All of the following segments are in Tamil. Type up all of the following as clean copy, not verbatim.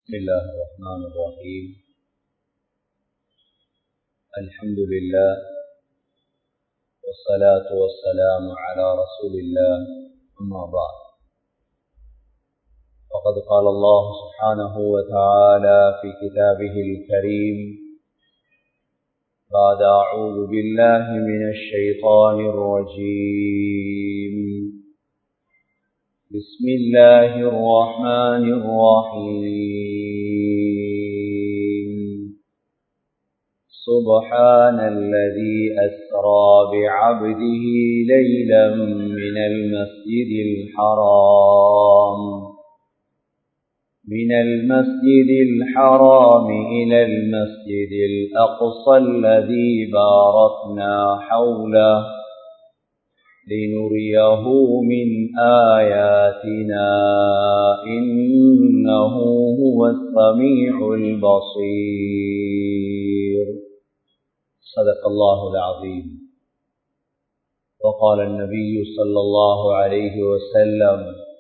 بسم الله الرحمن الرحيم. الحمد لله والصلاة والسلام على رسول الله، أما بعد، فقد قال الله سبحانه وتعالى في كتابه الكريم بعد أعوذ بالله من الشيطان الرجيم. بسم الله الرحمن الرحيم. سبحان الذي أسرى بعبده ليلا من المسجد الحرام إلى المسجد الأقصى الذي باركنا حوله لنريه من آياتنا إنه هو السميع البصير. صدق الله العظيم. وقال النبي صلى الله عليه وسلم: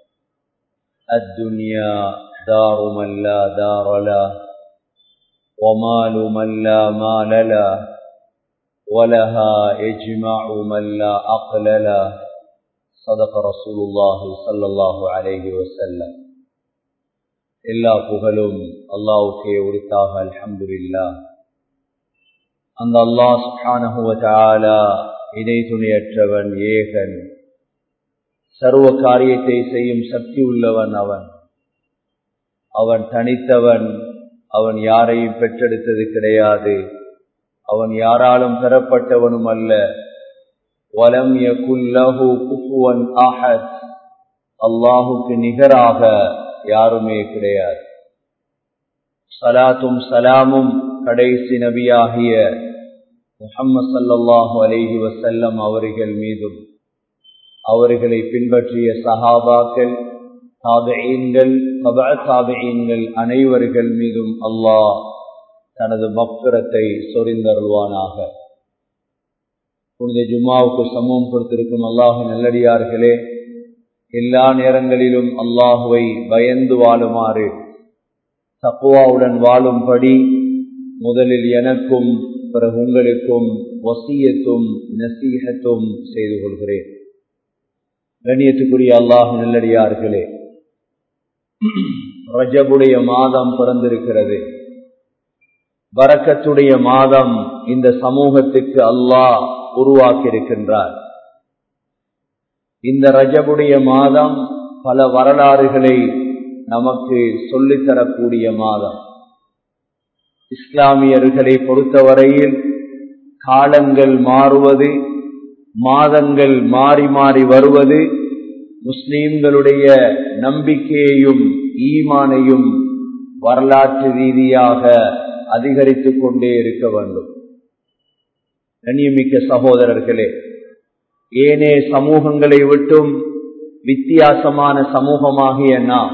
الدنيا دار من لا دار له، ومال من لا مال له، ولها يجمع من لا عقل له. صدق رسول الله صلى الله عليه وسلم. எல்லா புகழும் அல்லாஹ்வுக்கே உரித்தாக. அல்ஹம்துலில்லாஹ். அந்த அல்லாஹ் சுப்ஹானஹு வ தஆலா இணை துணையற்றவன், ஏகன், சர்வ காரியத்தை செய்யும் சக்தி உள்ளவன். அவன் தனித்தவன். அவன் யாரையும் பெற்றெடுத்தது கிடையாது. அவன் யாராலும் பெறப்பட்டவனும் அல்ல. வலம் யகுல் லஹு குஃபுவன் அஹத். அல்லாஹுக்கு நிகராக யாருமே கிடையாது. ஸலாத்தும் ஸலாமும் கடைசி நபியாகிய முஹம்மது ஸல்லல்லாஹு அலைஹி வஸல்லம் அவர்கள் மீதும், அவர்களை பின்பற்றிய சஹாபாக்கள், தாபிஈன்கள், தபஅ தாபிஈன்கள் அனைவர்கள் மீதும் அல்லாஹ் தனது மக்ஃபிரத்தை சொரிந்தருள்வானாக. புனித ஜும்மாவுக்கு சமூகம் கொடுத்திருக்கும் அல்லாஹ் நல்லடியார்களே, எல்லா நேரங்களிலும் அல்லாஹுவை பயந்து வாழுமாறு, தக்வாவுடன் வாழும்படி முதலில் எனக்கும் பிறகு உங்களுக்கும் வசியத்தும் நசீஹத்தும் செய்து கொள்கிறேன். கண்ணியத்துக்குரிய அல்லாஹ் நல்லடியார்களே, ரஜபுடைய மாதம் பிறந்திருக்கிறது. பரக்கத்துடைய மாதம் இந்த சமூகத்துக்கு அல்லாஹ் உருவாக்கி இருக்கின்றார். இந்த ரஜபுடைய மாதம் பல வரலாறுகளை நமக்கு சொல்லித்தரக்கூடிய மாதம். இஸ்லாமியர்களை பொறுத்தவரையில் காலங்கள் மாறுவது, மாதங்கள் மாறி மாறி வருவது முஸ்லிம்களுடைய நம்பிக்கையையும் ஈமானையும் வரலாற்று ரீதியாக அதிகரித்துக் கொண்டே இருக்க வேண்டும். கண்ணியமிக்க சகோதரர்களே, ஏனைய சமூகங்களை விட்டும் வித்தியாசமான சமூகமாகிய நாம்,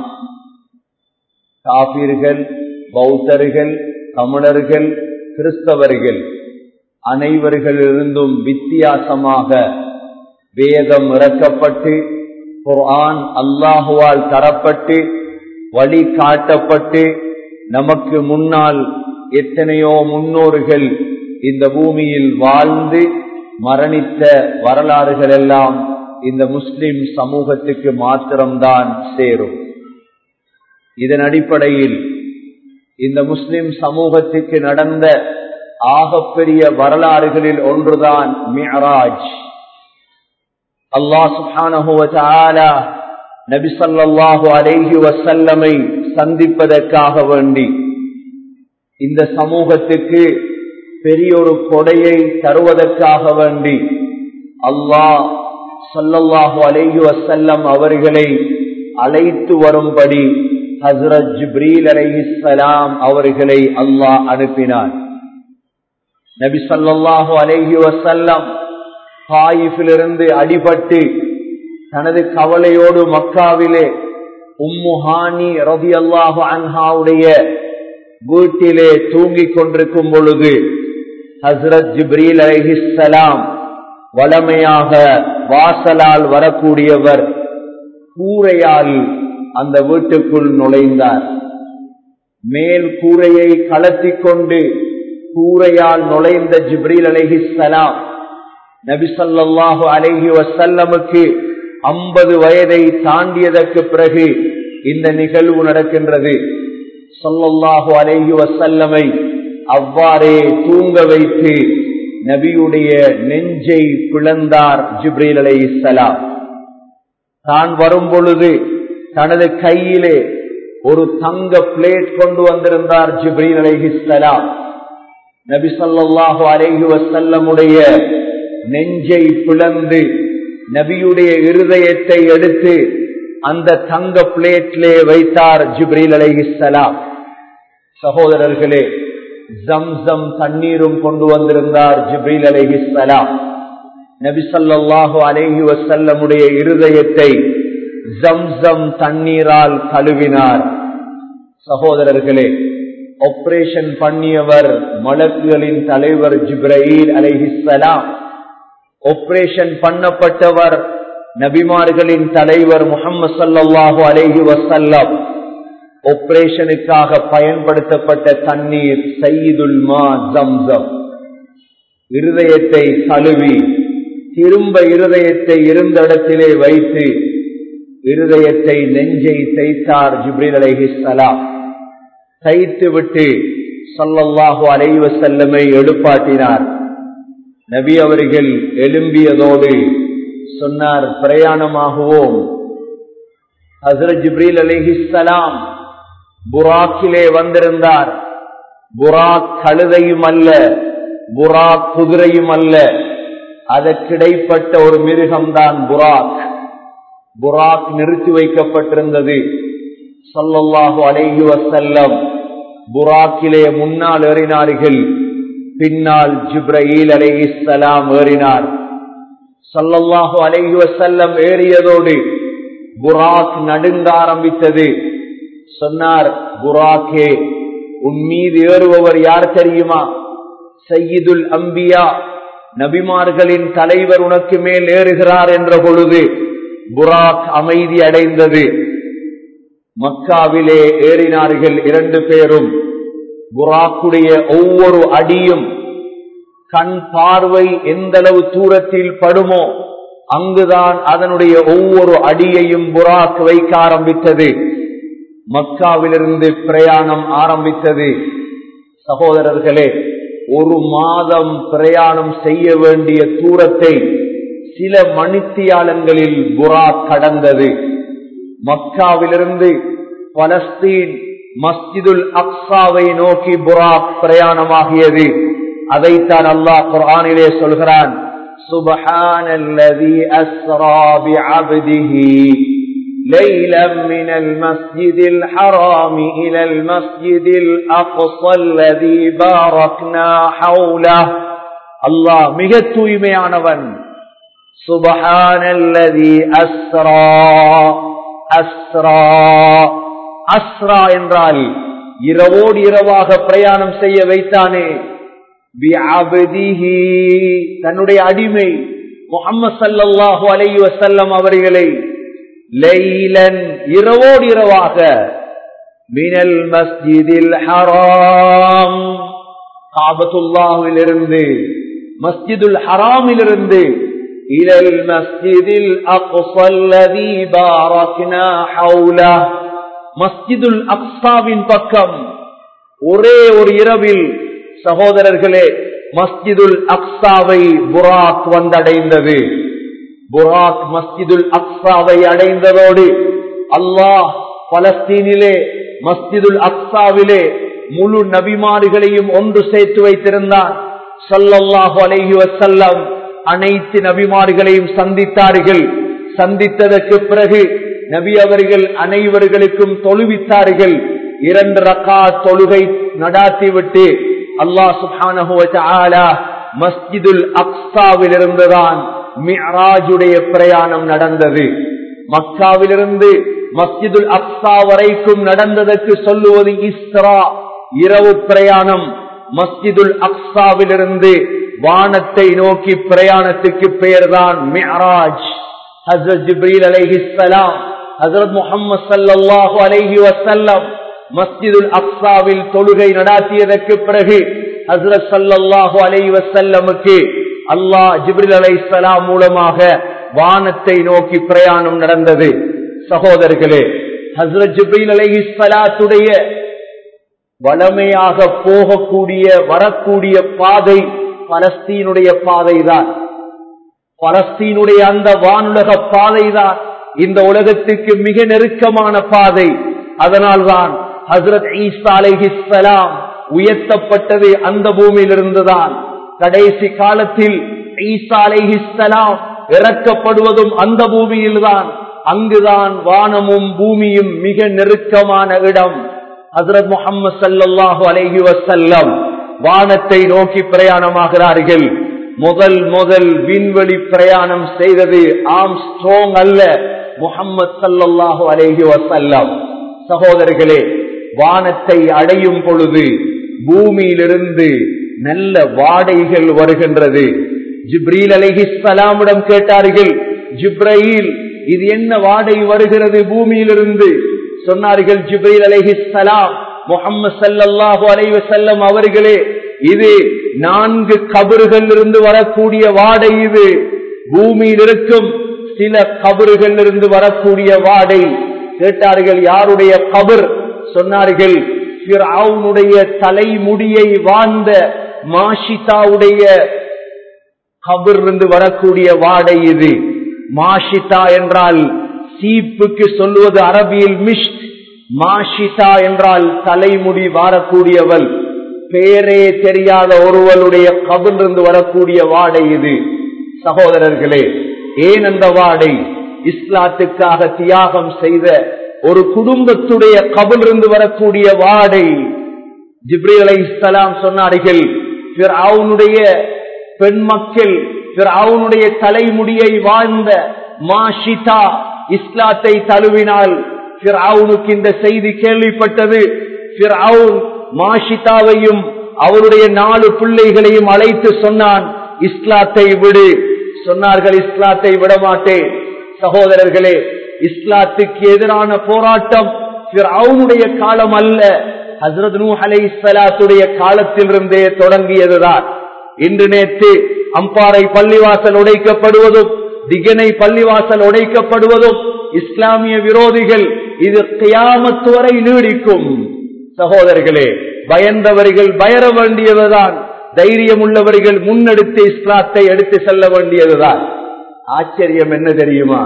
காபிர்கள், பௌத்தர்கள், தமிழர்கள், கிறிஸ்தவர்கள் அனைவர்களிலிருந்தும் வித்தியாசமாக வேதம் இறக்கப்பட்டு, குர்ஆன் அல்லாஹுவால் தரப்பட்டு, வழி காட்டப்பட்டு, நமக்கு முன்னால் எத்தனையோ முன்னோர்கள் இந்த பூமியில் வாழ்ந்து மரணித்த வரலாறுகள் எல்லாம் இந்த முஸ்லிம் சமூகத்துக்கு மாத்திரம்தான் சேரும். இதன் அடிப்படையில் இந்த முஸ்லிம் சமூகத்துக்கு நடந்த ஆகப்பெரிய வரலாறுகளில் ஒன்றுதான் மிஅராஜ். அல்லாஹ் சுப்ஹானஹு வ தஆலா நபி ஸல்லல்லாஹு அலைஹி வஸல்லமை சந்திப்பதற்காக வேண்டி இந்த சமூகத்துக்கு பெரியொரு கொடையை தருவதற்காக வேண்டி அல்லாஹ் ஸல்லல்லாஹு அலைஹி வஸல்லம் அவர்களை அழைத்து வரும்படி ஹஸ்ரத் ஜிப்ரீல் அலைஹிஸ்ஸலாம் அவர்களை அல்லாஹ் அனுப்பினார். நபி ஸல்லல்லாஹு அலைஹி வஸல்லம் தாயிஃபிலிருந்து அடிபட்டு தனது கவலையோடு மக்காவிலே உம்மு ஹானி ரலியல்லாஹு அன்ஹாவுடைய வீட்டிலே தூங்கிக் கொண்டிருக்கும் பொழுது ஹஸ்ரத் ஜிப்ரீல் அலைஹிஸ்ஸலாம் வளமையாக வாசலால் வரக்கூடியவர் கூரையால் அந்த வீட்டுக்குள் நுழைந்தார். மேல் கூரையை கலத்தி கொண்டு கூரையால் நுழைந்த ஜிப்ரீல் அலைஹிஸ்ஸலாம் நபி ஸல்லல்லாஹு அலைஹி வஸல்லமுக்கு 50 வயதை தாண்டியதற்கு பிறகு இந்த நிகழ்வு நடக்கின்றது. ஸல்லல்லாஹு அலைஹி வஸல்லமை அவ்வாறே தூங்க வைத்து நபியுடைய நெஞ்சை பிளந்தார் ஜிப்ரீல் அலைஹிஸ்ஸலாம். தான் வரும் பொழுது தனது கையிலே ஒரு தங்க பிளேட் கொண்டு வந்திருந்தார் ஜிப்ரீல் அலைஹிஸ்ஸலாம். நபி ஸல்லல்லாஹு அலைஹி வஸல்லமுடைய நெஞ்சை பிளந்து நபியுடைய இருதயத்தை எடுத்து அந்த தங்க பிளேட்டிலே வைத்தார் ஜிப்ரீல் அலைஹிஸ்ஸலாம். சகோதரர்களே, ஜம்சம் தண்ணீரும் கொண்டு வந்திருந்தார் ஜிப்ரீல் அலைஹிஸ்ஸலாம். நபி ஸல்லல்லாஹு அலைஹி வஸல்லமுடைய இருதயத்தை ஜம்சம் தண்ணீரால் கழுவினார். சகோதரர்களே, ஆபரேஷன் பண்ணியவர் மலக்குகளின் தலைவர் ஜிப்ரீல் அலைஹிஸ்ஸலாம். ஆபரேஷன் பண்ணப்பட்டவர் நபிமார்களின் தலைவர் முஹம்மது ஸல்லல்லாஹு அலைஹி வஸல்லம். ஆபரேஷனுக்காக பயன்படுத்தப்பட்ட தண்ணீர் சய்யிதுல் மா ஜம்சம். இருதயத்தை கழுவி திரும்ப இருதயத்தை இருந்த இடத்திலே வைத்து இருதயத்தை நெஞ்சை தைத்தார் ஜிப்ரீல் அலைஹிஸ்ஸலாம். தைத்து விட்டு ஸல்லல்லாஹு அலைஹி வஸல்லமை எழுப்பாட்டினார். நபி அவர்கள் எழும்பியதோடு சொன்னார், பிரயாணமாகுவோம். ஹஸ்ரத் ஜிப்ரீல் அலைஹிஸ்ஸலாம் புராக்கிலே வந்திருந்தார். புராக் கழுதையும் அல்ல, புராக் குதிரையும் அல்ல, அதற்கிடைப்பட்ட ஒரு மிருகம்தான் புராக். புராக் நிறுத்தி வைக்கப்பட்டிருந்தது. ஸல்லல்லாஹு அலைஹி வஸல்லம் புராக்கிலே முன்னால் ஏறினார்கள், பின்னால் ஜிப்ரீல் அலைஹிஸ்ஸலாம் ஏறினார். ஸல்லல்லாஹு அலைஹி வஸல்லம் ஏறியதோடு புராக் நடுங்க ஆரம்பித்தது. சொன்னார், புராக்கே, உன் மீது ஏறுபவர் யார் தெரியுமா? சய்யிதுல் அம்பியா, நபிமார்களின் தலைவர் உனக்கு மேல் ஏறுகிறார் என்ற பொழுது புராக் அமைதி அடைந்தது. மக்காவிலே ஏறினார்கள் 2 பேரும். புராக்குடைய ஒவ்வொரு அடியும் கண் பார்வை எந்தளவு தூரத்தில் படுமோ அங்குதான் அதனுடைய ஒவ்வொரு அடியையும் புராக் வைக்க ஆரம்பித்தது. மக்காவிலிருந்து பிரயாணம் ஆரம்பித்தது. சகோதரர்களே, 1 மாதம் பிரயாணம் செய்ய வேண்டிய தூரத்தை சில மணித்தியாலங்களில் புராக் கடந்தது. மக்காவிலிருந்து பலஸ்தீன் மஸ்ஜிதுல் அக்ஸாவை நோக்கி புராக் பிரயாணமாகியது. அதைத்தான் அல்லாஹ் குர்ஆனிலே சொல்கிறான், சுப்ஹானல்லஸீ அஸ்ரா பிஅப்திஹி லைலன் மினல் மஸ்ஜிதில் ஹராமி இலல் மஸ்ஜிதில் அக்ஸல்லஸீ பாரக்னா ஹவுலஹு. அல்லாஹ் மிக தூய்மையானவன். சுப்ஹானல்லஸீ அஸ்ரா. அஸ்ரா அஸ்ரா என்றால் இரவோடு இரவாக பிரயாணம் செய்ய வைத்தானே. பிஅப்திஹி, தன்னுடைய அடிமை முஹம்மது ஸல்லல்லாஹு அலைஹி வஸல்லம் அவர்களை லைலன், இரவோடு இரவாக, மினல் மஸ்ஜிதில் ஹராம், காபத்துல்லாஹ்விலிருந்து மஸ்ஜிதுல் ஹராமிலிருந்து இலல் மஸ்ஜிதில் அக்ஸல்லஸீ பாரக்னா ஹவுலஹு, மஸ்ஜிதுல் அக்ஸாவின் பக்கம் ஒரே ஒரு இரவில் சகோதரர்களே மஸ்ஜிதுல் அக்ஸாவை புராக் வந்தடைந்தது. புராக் மஸ்ஜிதுல் அக்ஸாவை அடைந்ததோடு அல்லாஹ் பலஸ்தீனிலே மஸ்ஜிதுல் அக்ஸாவிலே முழு நபிமார்களையும் ஒன்று சேர்த்து வைத்திருந்தான். ஸல்லல்லாஹு அலைஹி வஸல்லம் அனைத்து நபிமார்களையும் சந்தித்தார்கள். சந்தித்ததற்கு பிறகு நபி அவர்கள் அனைவர்களுக்கும் தொழுவித்தார்கள். 2 ரக்காத் தொழுகை நடாத்திவிட்டு அல்லாஹ் சுப்ஹானஹு வ தஆலா மஸ்ஜிதுல் அக்ஸாவில் இருந்துதான் மிஅராஜுடைய பிரயாணம் நடந்தது. மக்காவிலிருந்து மஸ்ஜிதுல் அக்ஸா வரைக்கும் நடந்ததற்கு சொல்லுவது இஸ்ரா, இரவு பிரயாணம். மஸ்ஜிதுல் அக்ஸாவிலிருந்து வானத்தை நோக்கி பிரயாணத்துக்கு பெயர்தான் மிஅராஜ். ஹஸ்ரத் ஜிப்ரீல் அலைஹிஸ்ஸலாம், ஹஸ்ரத் முஹம்மது ஸல்லல்லாஹு அலைஹி வஸல்லம் மஸ்ஜிதுல் அக்ஸாவில் தொழுகை நடாத்தியதற்கு பிறகு ஹஸ்ரத் ஸல்லல்லாஹு அலைஹி வஸல்லமுக்கு அல்லாஹ் ஜிப்ரீல் அலைஹிஸ்ஸலாம் மூலமாக வானத்தை நோக்கி பிரயாணம் நடந்தது. சகோதரர்களே, ஹஸ்ரத் ஜிப்ரீல் அலைஹிஸ்ஸலாத்துடைய வளமையாக போகக்கூடிய வரக்கூடிய பாதை பலஸ்தீனுடைய பாதைதான். பலஸ்தீனுடைய அந்த வானுலக பாதைதான் இந்த உலகத்துக்கு மிக நெருக்கமான பாதை. அதனால்தான் ஹஸ்ரத் ஈசா அலைஹிஸ்ஸலாம் உயர்த்தப்பட்டது அந்த பூமியிலிருந்துதான். கடைசி காலத்தில் ஈசா அலைஹிஸ்ஸலாம் இறக்கப்படுவதும் அந்த பூமியில்தான். அங்குதான் வானமும் பூமியும் மிக நெருக்கமான இடம். ஹஸ்ரத் முஹம்மது ஸல்லல்லாஹு அலைஹி வஸல்லம் வானத்தை நோக்கி பிரயாணமாகிறார்கள். முதல் விண்வெளி பிரயாணம் செய்தது ஆம்ஸ்ட்ராங் அல்ல, முஹம்மது ஸல்லல்லாஹு அலைஹி வஸல்லம். சகோதரர்களே, வானத்தை அடையும் பொழுது பூமியிலிருந்து நல்ல வாடைகள் வருகின்றது. ஜிப்ரீல் அலைஹிஸ்ஸலாமிடம் கேட்டார்கள், ஜிப்ரீல், இது என்ன வாடை வருகிறது பூமியிலிருந்து? சொன்னார்கள் ஜிப்ரீல் அலைஹிஸ்ஸலாம், முஹம்மது ஸல்லல்லாஹு அலைஹி வஸல்லம் அவர்களே, இது 4 கபறுகள் இருந்து வரக்கூடிய வாடை. இது பூமியில் இருக்கும் சில கபறுகள் இருந்து வரக்கூடிய வாடை. கேட்டார்கள், யாருடைய கபர்? சொன்னார்கள், ஃபிர்அவுனுடைய தலைமுடியை வாழ்ந்த மாஷிதாவுடைய கபர் இருந்து வரக்கூடிய வாடை இது. மாஷிதா என்றால் சீப்புக்கு சொல்லுவது அரபியில் மிஷ்ட். மாஷிதா என்றால் தலைமுடி வாரக்கூடியவள். பேரே தெரியாத ஒருவளுடைய கபிலிருந்து வரக்கூடிய வாடை இது. சகோதரர்களே, ஏன் அந்த வாடை? இஸ்லாத்துக்காக தியாகம் செய்த ஒரு குடும்பத்துடைய கபிலிருந்து வரக்கூடிய வாடை. ஜிப்ரீல் அலைஹிஸ்ஸலாம் சொன்னார்கள், ஃபிர்அவுனுடைய பெண் மக்கள், ஃபிர்அவுனுடைய தலைமுடியை வாழ்ந்த மாஷிதா இஸ்லாத்தை தழுவினால் ஃபிர்அவுனுக்கு இந்த செய்தி கேள்விப்பட்டது. ஃபிர்அவுன் மாஷிதாவையும் அவருடைய 4 பிள்ளைகளையும் அழைத்து சொன்னான், இஸ்லாத்தை விடு. சொன்னார்கள், இஸ்லாத்தை விடமாட்டேன். சகோதரர்களே, இஸ்லாத்துக்கு எதிரான போராட்டம் ஃபிர்அவுனுடைய காலம் அல்ல, ஹஸ்ரத் நூஹ் அலைஹிஸ்ஸலாத்துடைய காலத்திலிருந்தே தொடங்கியதுதான். இன்று நேற்று அம்பாறை பள்ளிவாசல் உடைக்கப்படுவதும் திகனை பள்ளிவாசல் உடைக்கப்படுவதும் இஸ்லாமிய விரோதிகள், இது கியாமத் வரை நீடிக்கும். சகோதரர்களே, பயந்தவர்கள் பயர வேண்டியதுதான், தைரியம் உள்ளவர்கள் முன்னெடுத்து இஸ்லாத்தை எடுத்து செல்ல வேண்டியதுதான். ஆச்சரியம் என்ன தெரியுமா?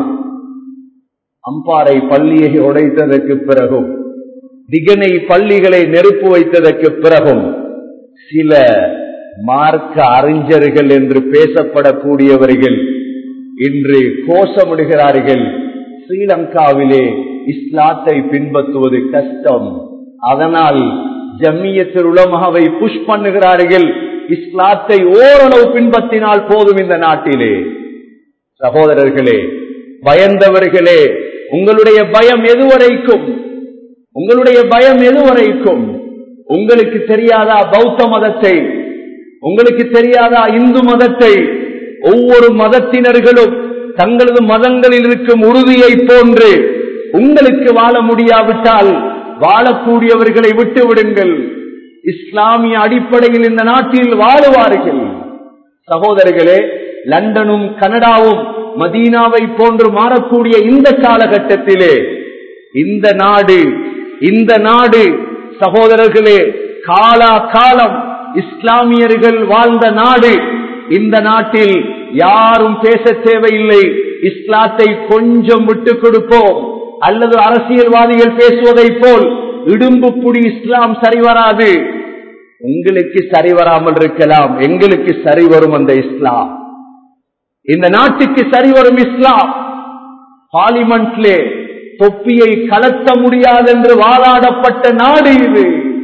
அம்பாறை பள்ளியை உடைத்ததற்கு பிறகும் திகனை பள்ளிகளை நெருப்பு வைத்ததற்கு பிறகும் சில மார்க்க அறிஞர்கள் என்று பேசப்படக்கூடியவர்கள் இன்று கோஷமிடுகிறார்கள், ஸ்ரீலங்காவிலே இஸ்லாத்தை பின்பற்றுவது கஷ்டம், அதனால் ஜம்மியத்துல் உலமாவை புஷ் பண்ணுகிறார்கள், இஸ்லாத்தை ஓரளவு பின்பற்றினால் போதும் இந்த நாட்டிலே. சகோதரர்களே, பயந்தவர்களே, உங்களுடைய பயம் எதுவரைக்கும்? உங்களுடைய பயம் எதுவரைக்கும்? உங்களுக்கு தெரியாதா பௌத்த மதத்தை? உங்களுக்கு தெரியாதா இந்து மதத்தை? ஒவ்வொரு மதத்தினர்களும் தங்களது மதங்களில் இருக்கும் உறுதியை போன்று உங்களுக்கு வாழ முடியாவிட்டால் வாழக்கூடியவர்களை விட்டு விடுங்கள். இஸ்லாமிய அடிப்படையில் இந்த நாட்டில் வாழுவார்கள். சகோதரர்களே, லண்டனும் கனடாவும் மதீனாவை போன்று மாறக்கூடிய இந்த காலகட்டத்திலே இந்த நாடு சகோதரர்களே, காலா காலம் இஸ்லாமியர்கள் வாழ்ந்த நாடு. இந்த நாட்டில் யாரும் பேச தேவையில்லை, இஸ்லாத்தை கொஞ்சம் விட்டுக் கொடுப்போம், அல்லது அரசியல்வாதிகள் பேசுவதை போல் இடும்பு புடி இஸ்லாம் சரிவராது. உங்களுக்கு சரிவராமல் இருக்கலாம், எங்களுக்கு சரிவரும் அந்த இஸ்லாம். இந்த நாட்டுக்கு சரிவரும் இஸ்லாம். பார்லிமெண்ட்லே தொப்பியை கலத்த முடியாது என்று வாதாடப்பட்ட நாடு இது.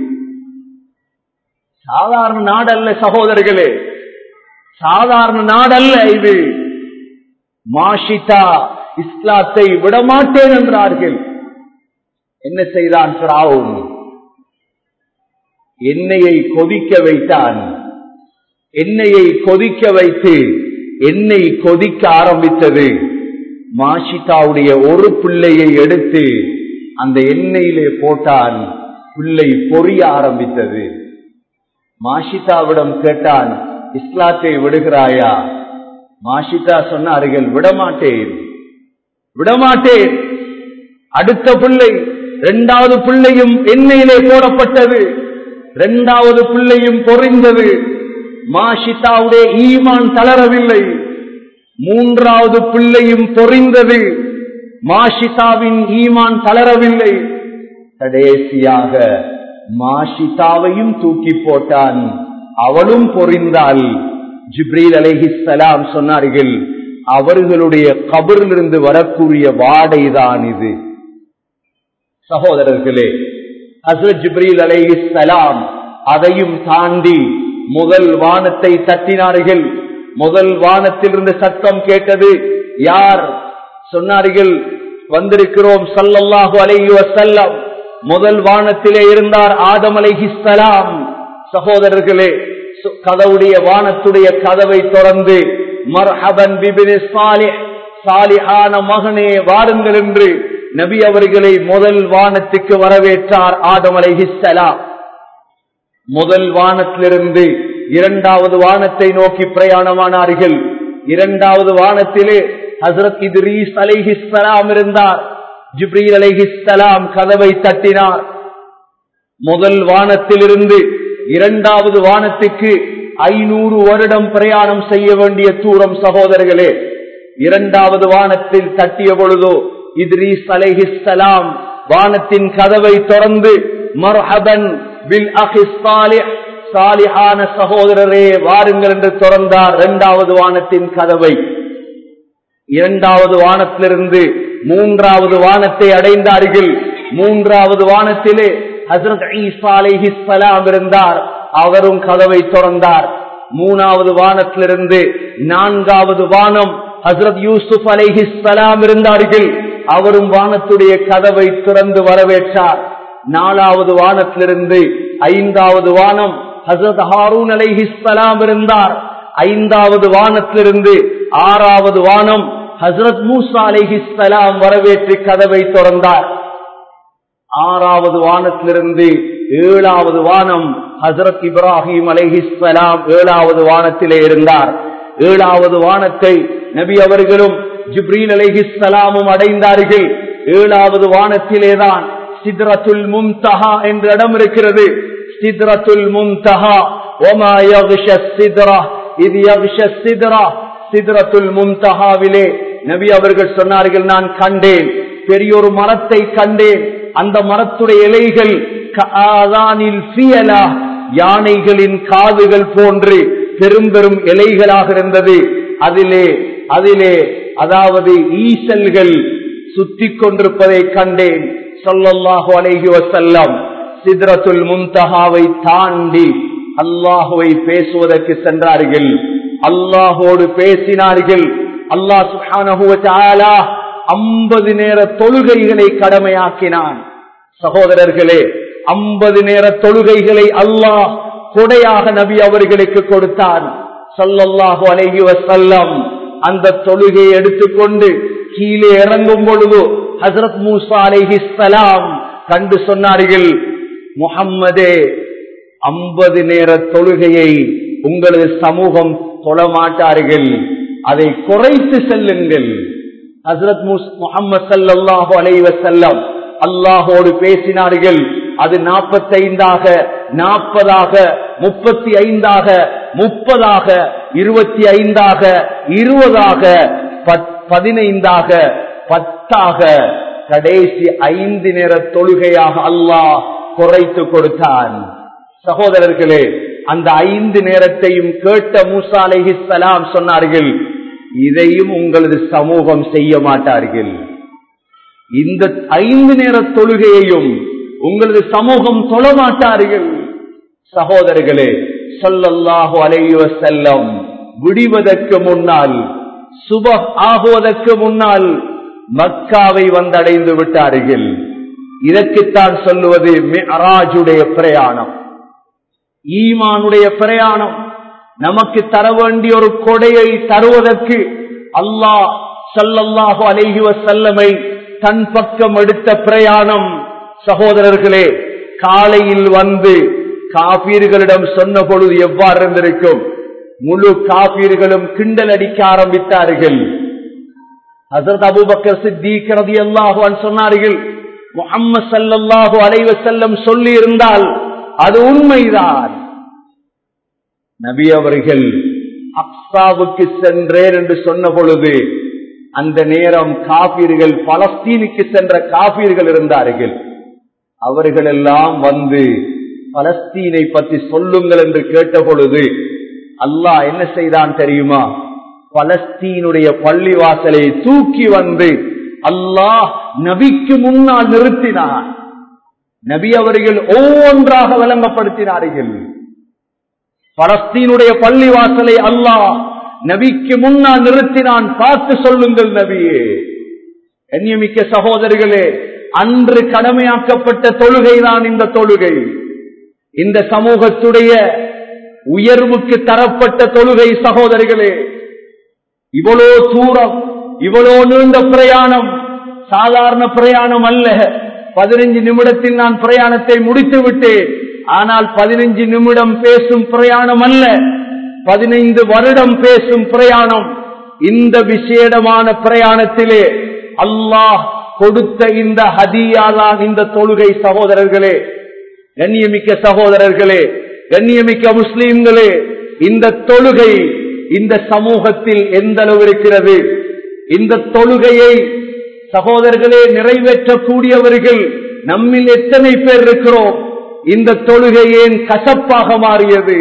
சாதாரண நாடல்ல சகோதரர்களே, சாதாரண நாடல்ல இது. மாஷிதா இஸ்லாத்தை விடமாட்டேன் என்றார்கள். என்ன செய்தான் ஃபிரௌன்? எண்ணெயை கொதிக்க வைத்தான். எண்ணெயை கொதிக்க வைத்து எண்ணெய் கொதிக்க ஆரம்பித்தது. மாஷிதாவுடைய ஒரு பிள்ளையை எடுத்து அந்த எண்ணெயிலே போட்டான். பிள்ளை பொரிய ஆரம்பித்தது. மாஷிதாவிடம் கேட்டான், இஸ்லாத்தை விடுகிறாயா? மாஷிதா சொன்னார்கள், விடமாட்டேன். அடுத்த பிள்ளை, இரண்டாவது பிள்ளையும் எண்ணெயிலே போடப்பட்டது. இரண்டாவது பிள்ளையும் பொறிந்தது. மாஷிதாவுடைய ஈமான் தளரவில்லை. மூன்றாவது பிள்ளையும் பொறிந்தது. மாஷிதாவின் ஈமான் தளரவில்லை. கடைசியாக மாஷிதாவையும் தூக்கி போட்டான். அவளும் பொறிந்தாள். ஜிப்ரீல் அலைஹிஸ்ஸலாம் சொன்னார்கள், அவர்களுடைய கபரிலிருந்து வரக்கூடிய வாடைதான் இது. சகோதரர்களே, ஹஸ்ரத் ஜிப்ரீல் அலைஹிஸ்ஸலாம் அதையும் தாண்டி முதல் வானத்தை தட்டினார்கள். முதல் வானத்திலிருந்து சத்தம் கேட்டது. யார்? சொன்னார்கள், வந்திருக்கிறோம் ஸல்லல்லாஹு அலைஹி வஸல்லம். முதல் வானத்திலே இருந்தார் ஆதம் அலைஹிஸ்ஸலாம். சகோதரர்களே, கதவுடைய வானத்துடைய கதவை திறந்து, மர்ஹபன் பிபினி சாலிஹ், சாலிஹான மகனே வாருங்கள் என்று நபி அவர்களை முதல் வானத்துக்கு வரவேற்றார் ஆதம் அலைஹிஸ்ஸலாம். முதல் வானத்திலிருந்து இரண்டாவது வானத்தை நோக்கி பிரயாணமானார்கள். இரண்டாவது வானத்திலே ஹஸ்ரத் இத்ரீஸ் அலைஹிஸ்ஸலாம் இருந்தார். ஜிப்ரீல் அலைஹிஸ்ஸலாம் கதவை தட்டினார். முதல் வானத்திலிருந்து இரண்டாவது வானத்துக்கு 500 வருடம் பிரயாணம் செய்ய வேண்டிய தூரம். சகோதரர்களே, இரண்டாவது வானத்தில் தட்டிய பொழுதோ இத்ரீஸ் அலைஹிஸ்ஸலாம் வானத்தின் கதவை திறந்து, மர்ஹபன் பில் அஹி சாலிஹ், சாலிஹான சகோதரரே வாருங்கள் என்று திறந்தார் இரண்டாவது வானத்தின் கதவை. இரண்டாவது வானத்திலிருந்து மூன்றாவது வானத்தை அடைந்தார்கள். மூன்றாவது வானத்திலே ஹஸ்ரத் ஈசா அலைஹிஸ்ஸலாம் இருந்தார். அவரும் கதவை திறந்தார். மூணாவது வானத்திலிருந்து நான்காவது வானம் ஹஸ்ரத் யூசுப் அலைஹிஸ்ஸலாம் இருந்தார்கள். அவரும் வானத்துடைய கதவை திறந்து வரவேற்றார். நாலாவது வானத்திலிருந்து ஐந்தாவது வானம் ஹஸ்ரத் ஹாரூன் அலைஹிஸ்ஸலாம் இருந்தார். ஐந்தாவது வானத்திலிருந்து ஆறாவது வானம் ஹஸ்ரத் மூசா அலைஹிஸ்ஸலாம் வரவேற்று கதவை திறந்தார். ஆறாவது வானத்திலிருந்து ஏழாவது வானம் ஹஸ்ரத் இப்ராஹிம் அலைஹிஸ்ஸலாம் ஏழாவது வானத்திலே இருந்தார். ஏழாவது வானத்தை நபி அவர்களும் ஜிப்ரீல் அலைஹிஸ்ஸலாமும் அடைந்தார்கள். ஏழாவது வானத்திலேதான் சித்ரத்துல் முன்தஹா என்ற இடம் இருக்கிறது. சித்ரத்துல் முன்தஹா வமா யக்ஷ சித்ரா இத் யக்ஷ சித்ரா. சித்ரத்துல் முன்தஹாவிலே நபி அவர்கள் சொன்னார்கள், நான் கண்டேன், பெரியொரு மரத்தை கண்டேன். அந்த மரத்துடைய இலைகள் கஆதானில் ஃபியலா, யானைகளின் காதுகள் போன்று பெரும் பெரும் இலைகளாக இருந்தது. அதிலே அதாவது ஈசல்கள் சுத்தி கொண்டிருப்பதை கண்டேன். ஸல்லல்லாஹு அலைஹி வஸல்லம் சித்ரத்துல் முன்தஹாவை தாண்டி அல்லாஹ்வை பேசுவதற்கு சென்றார்கள். அல்லாஹோடு பேசினார்கள். அல்லாஹ் சுப்ஹானஹு வ தஆலா 50 நேர தொழுகைகளை கடமையாக்கினான். சகோதரர்களே, 50 நேர தொழுகைகளை அல்லாஹ் கொடையாக நபி அவர்களுக்கு கொடுத்தான். ஸல்லல்லாஹு அலைஹி வஸல்லம் அந்த தொழுகையை எடுத்துக்கொண்டு கீழே இறங்கும் பொழுது ஹஸ்ரத் மூசா அலைஹிஸ்ஸலாம் கண்டு சொன்னார்கள், முஹம்மதே, 50 நேர தொழுகையை உங்களது சமூகம் தொழமாட்டார்கள், அதை குறைத்து செல்லுங்கள். ஹஸ்ரத் முஹம்மது ஸல்லல்லாஹு அலைஹி வஸல்லம் அல்லாஹோடு பேசினார்கள். அது 45ஆக, 40ஆக, 35ஆக, 30ஆக, 25ஆக, 20ஆக, 15ஆக, 10ஆக, கடைசி 5 நேர தொழுகையாக அல்லாஹ் குறைத்து கொடுத்தான். சகோதரர்களே, அந்த 5 நேரத்தையும் கேட்ட மூசா அலைஹிஸ்ஸலாம் சொன்னார்கள், இதையும் உங்களது சமூகம் செய்ய மாட்டார்கள். இந்த 5 நேர தொழுகையையும் உங்களது சமூகம் தொழமாட்டார்கள். சகோதரர்களே, ஸல்லல்லாஹு அலைஹி வஸல்லம் விடுவதற்கு முன்னால், சுபஹ் ஆகுவதற்கு முன்னால் மக்காவை வந்தடைந்து விட்டார்கள். இதற்குத்தான் சொல்லுவது மிஅராஜுடைய பிரயாணம், ஈமானுடைய பிரயாணம். நமக்கு தர வேண்டிய ஒரு கொடையை தருவதற்கு அல்லாஹ் ஸல்லல்லாஹு அலைஹி வஸல்லமை தன் பக்கம் எடுத்த பிரயாணம். சகோதரர்களே, காலையில் வந்து காபீர்களிடம் சொன்ன பொழுது எவ்வாறு இருந்திருக்கும்? முழு காபீர்களும் கிண்டல் அடிக்க ஆரம்பித்தார்கள். ஹஜ்ரத் அபூபக்கர் சித்தீக் ரலியல்லாஹு அன்ஹு சொன்னார்கள், முஹம்மது ஸல்லல்லாஹு அலைஹி வஸல்லம் சொல்லி இருந்தால் அது உண்மைதான். நபி அவர்கள் அக்ஸாவுக்கு சென்றேன் என்று சொன்ன பொழுது அந்த நேரம் காபீர்கள், பலஸ்தீனுக்கு சென்ற காபீர்கள் இருந்தார்கள். அவர்கள் எல்லாம் வந்து பலஸ்தீனை பற்றி சொல்லுங்கள் என்று கேட்ட பொழுது அல்லாஹ் என்ன செய்தான் தெரியுமா? பலஸ்தீனுடைய பள்ளிவாசலை தூக்கி வந்து அல்லாஹ் நபிக்கு முன்னால் நிறுத்தினான். நபி அவர்கள் ஒவ்வொன்றாக விளங்கப்படுத்தினார்கள். பலஸ்தீனுடைய பள்ளிவாசலை அல்லாஹ் நபிக்கு முன்னால் நிறுத்தினான். பார்த்து சொல்லுங்கள் நபியே. கண்ணியமிக்க சகோதரர்களே, அன்று கடமையாக்கப்பட்ட தொழுகைதான் இந்த தொழுகை. இந்த சமூகத்துடைய உயர்வுக்கு தரப்பட்ட தொழுகை. சகோதரிகளே, இவ்வளோ தூரம், இவ்வளோ நீண்ட பிரயாணம் சாதாரண பிரயாணம் அல்ல. 15 நிமிடத்தில் நான் பிரயாணத்தை முடித்து விட்டேன். ஆனால் 15 நிமிடம் பேசும் பிரயாணம் அல்ல, 15 வருடம் பேசும் பிரயாணம். இந்த விசேடமான பிரயாணத்திலே அல்லாஹ் கொடுத்த இந்த ஹதியாதான் இந்த தொழுகை. சகோதரர்களே, கண்ணியமிக்க சகோதரர்களே, கண்ணியமிக்க முஸ்லிம்களே, இந்த தொழுகை இந்த சமூகத்தில் எந்த அளவு இருக்கிறது? இந்த தொழுகையை சகோதரர்களே நிறைவேற்றக்கூடியவர்கள் நம்மில் எத்தனை பேர் இருக்கிறோம்? இந்த தொழுகை ஏன் கசப்பாக மாறியது?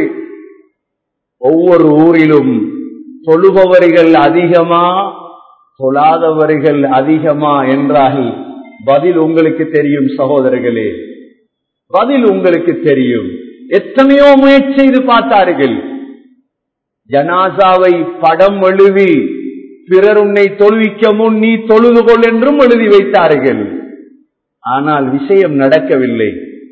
ஒவ்வொரு ஊரிலும் தொழுபவர்கள் அதிகமா, தொழாதவர்கள் அதிகமா என்றால் பதில் உங்களுக்கு தெரியும். சகோதரர்களே, பதில் உங்களுக்கு தெரியும். எத்தனையோ முயற்சி செய்து பார்த்தார்கள். ஜனாசாவை படம் எழுதி பிறர் உன்னை தொழுவிக்க முன் நீ தொழுது கொள் என்றும் எழுதி வைத்தார்கள். ஆனால் விஷயம் நடக்கவில்லை.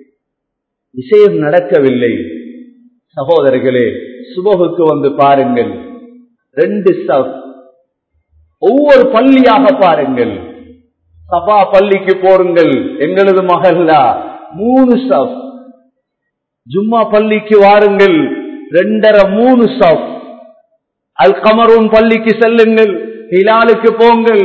விஷயம் நடக்கவில்லை. சகோதரர்களே, சுபகுக்கு வந்து பாருங்கள், 2 சஃப். ஒவ்வொரு பள்ளியாக பாருங்கள். சபா பள்ளிக்கு போருங்கள், எங்களது மகல்லா 3 சஃப். ஜும்மா பள்ளிக்கு வாருங்கள், 2.5 3 சஃப். அல் கமரூன் பள்ளிக்கு செல்லுங்கள், ஹிலாலுக்கு போங்கள்,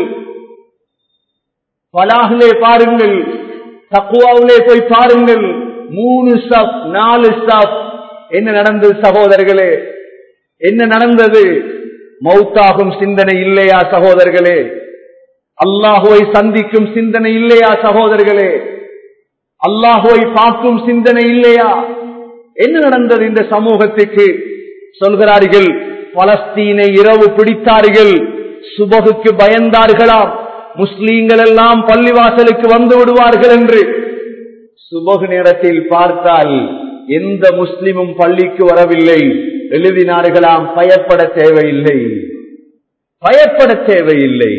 பலாஹிலே பாருங்கள், தக்வாவிலே போய் பாருங்கள், 3 சஃப் 4 சஃப். என்ன நடந்தது சகோதரர்களே? என்ன நடந்தது? மௌத்தாகும் சிந்தனை இல்லையா சகோதரர்களே? அல்லாஹுவை சந்திக்கும் சிந்தனை இல்லையா சகோதரர்களே? அல்லாஹுவை பார்க்கும் சிந்தனை இல்லையா? என்ன நடந்தது இந்த சமூகத்துக்கு? சொல்கிறார்கள், பலஸ்தீனை இரவு பிடித்தார்கள், சுபகுக்கு பயந்தார்களாம், முஸ்லீம்கள் எல்லாம் பள்ளிவாசலுக்கு வந்து விடுவார்கள் என்று. சுபகு நேரத்தில் பார்த்தால் எந்த முஸ்லிமும் பள்ளிக்கு வரவில்லை. எழுதினார்களாம், பயப்பட தேவையில்லை, பயப்பட தேவையில்லை.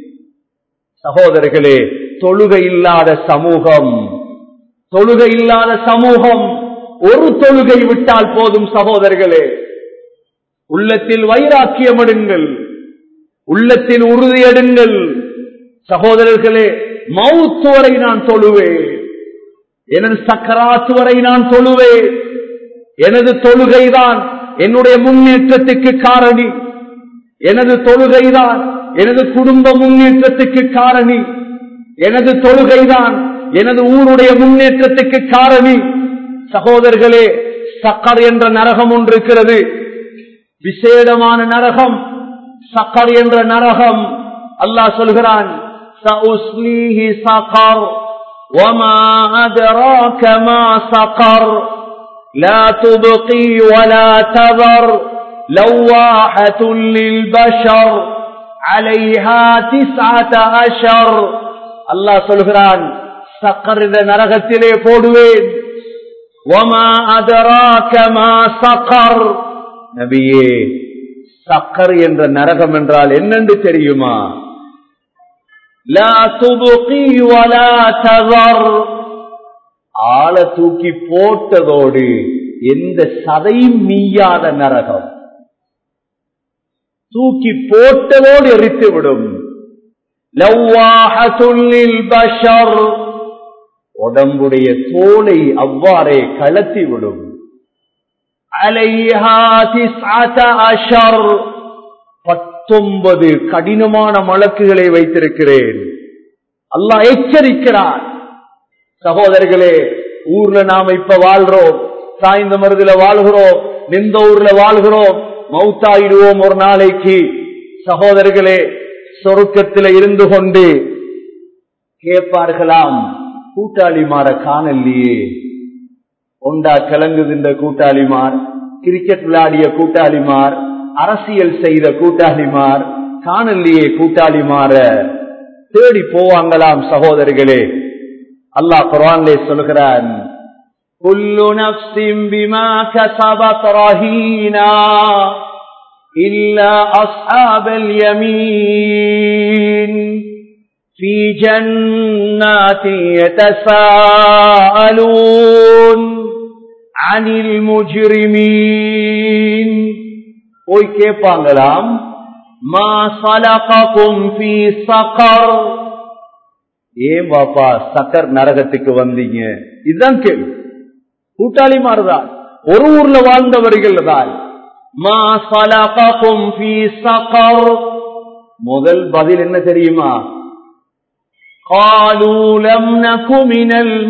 சகோதரர்களே, தொழுகை இல்லாத சமூகம், தொழுகை இல்லாத சமூகம். ஒரு தொழுகை விட்டால் போதும் சகோதரர்களே. உள்ளத்தில் வைராக்கியம் எடுங்கள், உள்ளத்தில் உறுதி எடுங்கள். சகோதரர்களே, மவுத் வரை நான் தொழுவேன், எனது சக்கராத்து வரை நான் தொழுவேன். எனது தொழுகைதான் என்னுடைய முன்னேற்றத்துக்கு காரணி. எனது தொழுகைதான் எனது குடும்ப முன்னேற்றத்துக்கு காரணி. எனது தொழுகைதான் எனது ஊருடைய முன்னேற்றத்துக்கு காரணி. சகோதரர்களே, சக்கர் என்ற நரகம் ஒன்று இருக்கிறது, விசேடமான நரகம். சக்கர் என்ற நரகம் அல்லாஹ் சொல்கிறான், சஉஸ்லீஹி சகர் வமா அத்ராக மா சகர் லா துப்கி வலா ததர் லவாஹத்துல் லில்பஷர் அலைஹா 19 அஷர். அல்லாஹ் சொல்கிறான், சக்கர் என்ற நரகத்திலே போடுவேன். வமா அத்ராக மா சகர். நபியே, சக்கர் என்ற நரகம் என்றால் என்னென்று தெரியுமா? லா துப்கி வலா ததர். ஆள தூக்கி போட்டதோடு எந்த சதையும் மீயாத நரகம். தூக்கி போட்டதோடு எரித்துவிடும். லவாஹத்துல் லில்பஷர் உடம்புடைய தோலை அவ்வாறே கலத்தி விடும். அலைஹா 19 கடினமான மலக்குகளை வைத்திருக்கிறேன். அல்லாஹ் எச்சரிக்கிறார். சகோதரர்களே, ஊர்ல நாம இப்ப வாழ்றோம், சாய்ந்த மருதுல வாழ்கிறோம், நிந்த ஊர்ல வாழ்கிறோம், மௌத்தாயிடுவோம் ஒரு நாளைக்கு. சகோதரர்களே, சொருக்கத்தில் இருந்து கொண்டு கேட்பார்களாம், கூட்டாளிமார காணல்லையே, ஒண்டா கிளங்குகின்ற கூட்டாளிமார், கிரிக்கெட் விளையாடிய கூட்டாளிமார், அரசியல் செய்த கூட்டாளிமார் காணல்லையே, கூட்டாளிமார தேடி போவாங்களாம். சகோதரர்களே, அல்லாஹ் குர்ஆனிலே சொல்கிறான், குல்லு நஃப்ஸின் பிமா கஸபத் ரஹீனா இல்லா அஸ்ஹாபல் யமீன் ஃபீ ஜன்னாத்தி யதஸாஅலூன் அனில் முஜ்ரிமீன். போய் கேட்பாங்களாம், மா ஸலககும் ஃபீ ஸகர், ஏன் பாப்பா சக்கர் நரகத்துக்கு வந்தீங்க? இதுதான் கேள்வி. கூட்டாளிமார்தான், ஒரு ஊர்ல வாழ்ந்தவர்கள் தான். மா ஸலககும் ஃபீ ஸகர், முதல் பதில் என்ன தெரியுமா? قالوا لم نك من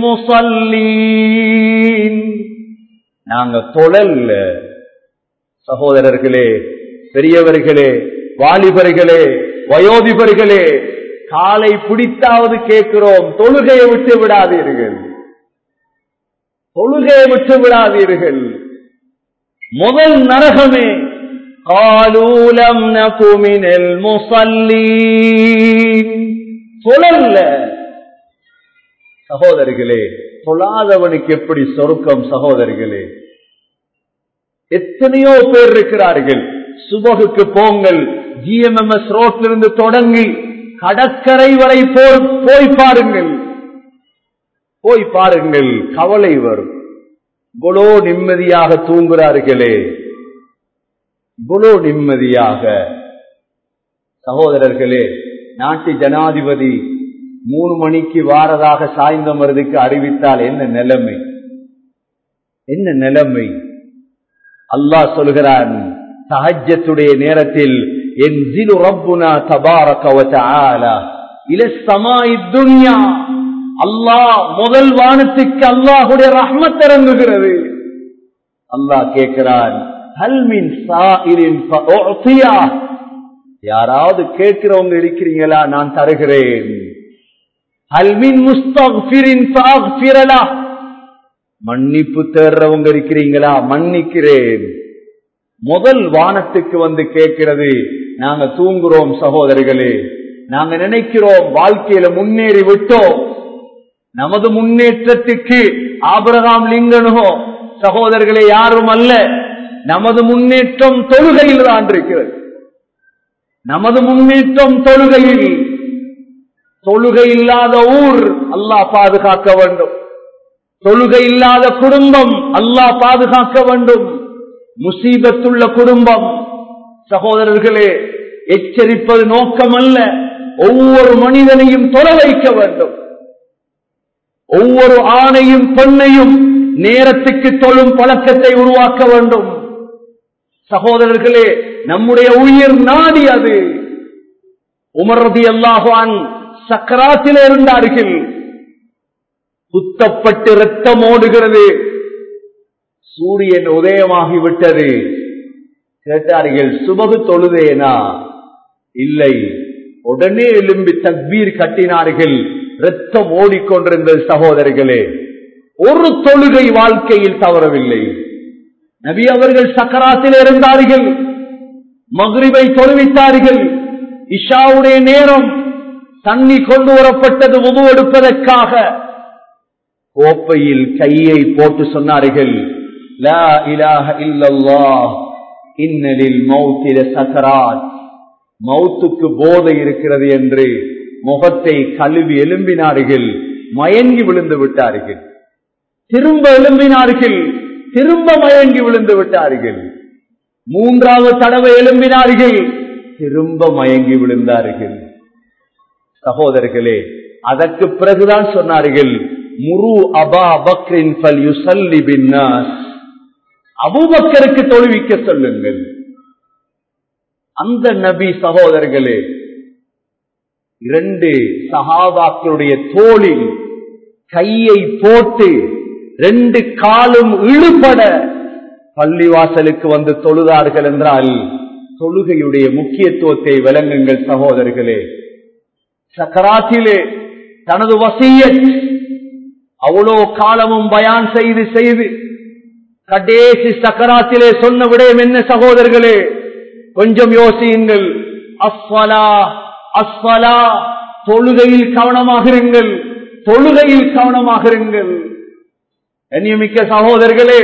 المصلين, நாங்க தொழல்ல. சகோதரர்களே, பெரியவர்களே, வாலிபர்களே, வயோதிபர்களே, காலை பிடித்தாவது கேட்கிறோம், தொழுகையை விட்டு விடாதீர்கள், தொழுகையை விட்டு விடாதீர்கள். முதல் நரகமே قالوا لم نك من المصلين, தொழல்ல. சகோதரர்களே, தொழாதவனுக்கு எப்படி சொர்க்கம்? சகோதரர்களே, எத்தனையோ பேர் இருக்கிறார்கள். சுபகுக்கு போங்கள், GMMS ரோட்டிலிருந்து தொடங்கி கடற்கரை வரை போய் பாருங்கள், போய் பாருங்கள், கவலை வரும். இவ்வளோ நிம்மதியாக தூங்குகிறார்களே, இவ்வளோ நிம்மதியாக. சகோதரர்களே, நாட்டு ஜனாதிபதி 3 மணிக்கு வாரதாக சாய்ந்த மருதுக்கு அறிவித்தால் என்ன நிலைமை? என்ன நிலைமை? அல்லாஹ் சொல்கிறான், தஹஜ்ஜத்துடைய நேரத்தில் யன்ஸிலு ரப்புனா தபாரக வ தஆலா இலா ஸமாஇத் துன்யா, அல்லாஹ் முதல் வானத்துக்கு அல்லாஹ்வுடைய ரஹ்மத் இறங்குகிறது. அல்லாஹ் கேட்கிறான், ஹல் மின் ஸாயிலின் ஃபஉதியா, யாராவது கேட்கிறவங்க இருக்கிறீங்களா? நான் தருகிறேன். ஹல் மின் முஸ்தக்ஃபிரின் ஃபஅக்ஃபிர லஹ், மன்னிப்பு தேடுறவங்க இருக்கிறீங்களா? மன்னிக்கிறேன். முதல் வானத்துக்கு வந்து கேட்கிறது. நாங்க தூங்குறோம் சகோதரிகளே, நாங்க நினைக்கிறோம் வாழ்க்கையில முன்னேறி விட்டோம். நமது முன்னேற்றத்துக்கு ஆபிரகாம் லிங்கனோ சகோதரர்களே யாரும் அல்ல. நமது முன்னேற்றம் தொழுகையில் தான் இருக்கிறது. நமது முன்னேற்றம் தொழுகையில். தொழுகை இல்லாத ஊர் அல்லாஹ் பாதுகாக்க வேண்டும். தொழுகை இல்லாத குடும்பம் அல்லாஹ் பாதுகாக்க வேண்டும். முசீபத்துள்ள குடும்பம் சகோதரர்களே, எச்சரிப்பது நோக்கம் அல்ல, ஒவ்வொரு மனிதனையும் தொழ வைக்க வேண்டும். ஒவ்வொரு ஆணையும் பெண்ணையும் நேரத்துக்கு தொழும் பழக்கத்தை உருவாக்க வேண்டும். சகோதரர்களே, நம்முடைய உயிர் நாடி அது. உமர் ரலியல்லாஹு அன்ஹு சக்கராத்தில் இருந்தார்கள். குத்தப்பட்டு ரத்தம் ஓடுகிறது. சூரியன் உதயமாகிவிட்டது. கேட்டார்கள், சுபகு தொழுதேனா? இல்லை. உடனே எழும்பி தக்பீர் கட்டினார்கள். ரத்தம் ஓடிக்கொண்டிருந்த சகோதரர்களே, ஒரு தொழுகை வாழ்க்கையில் தவறவில்லை. நபி அவர்கள் சக்கராத்தில் இருந்தார்கள். மக்ரிபை தொழுவித்தார்கள். இஷாவுடைய நேரம் தண்ணி கொண்டு வரப்பட்டது வுது எடுப்பதற்காக. கோப்பையில் கையை போட்டு சொன்னார்கள், லா இலாஹ இல்லல்லாஹ் இன்னலில் மௌத்தி லசகராத், மௌத்துக்கு போதை இருக்கிறது என்று முகத்தை கழுவி எழும்பினார்கள். மயங்கி விழுந்து விட்டார்கள். திரும்ப எழும்பினார்கள். திரும்ப மயங்கி விழுந்து விட்டார்கள். 3வது தடவை எழும்பினார்கள். திரும்ப மயங்கி விழுந்தார்கள். சகோதரர்களே, அதற்கு பிறகுதான் சொன்னார்கள், முரு அபா பக்ரின் ஃபல்யுஸல்லி பின்னாஸ், அபூபக்கருக்கு தொழுவிக்க சொல்லுங்கள். அந்த நபி சகோதரர்களே 2 சஹாபாக்களுடைய தோளில் கையை போட்டு 2 காலும் இழுபட பள்ளிவாசலுக்கு வந்து தொழுதார்கள் என்றால் தொழுகையுடைய முக்கியத்துவத்தை விளங்குங்கள் சகோதரர்களே. சக்கராத்திலே தனது வசியத் அவ்வளோ காலமும் பயான் செய்து செய்து கடைசி சக்கராத்திலே சொன்ன விடயம் என்ன சகோதரர்களே? கொஞ்சம் யோசியுங்கள். அஸ்ஸலா அஸ்ஸலா, தொழுகையில் கவனமாக இருங்கள், தொழுகையில் கவனமாக இருங்கள். கண்ணியமிக்க சகோதரர்களே,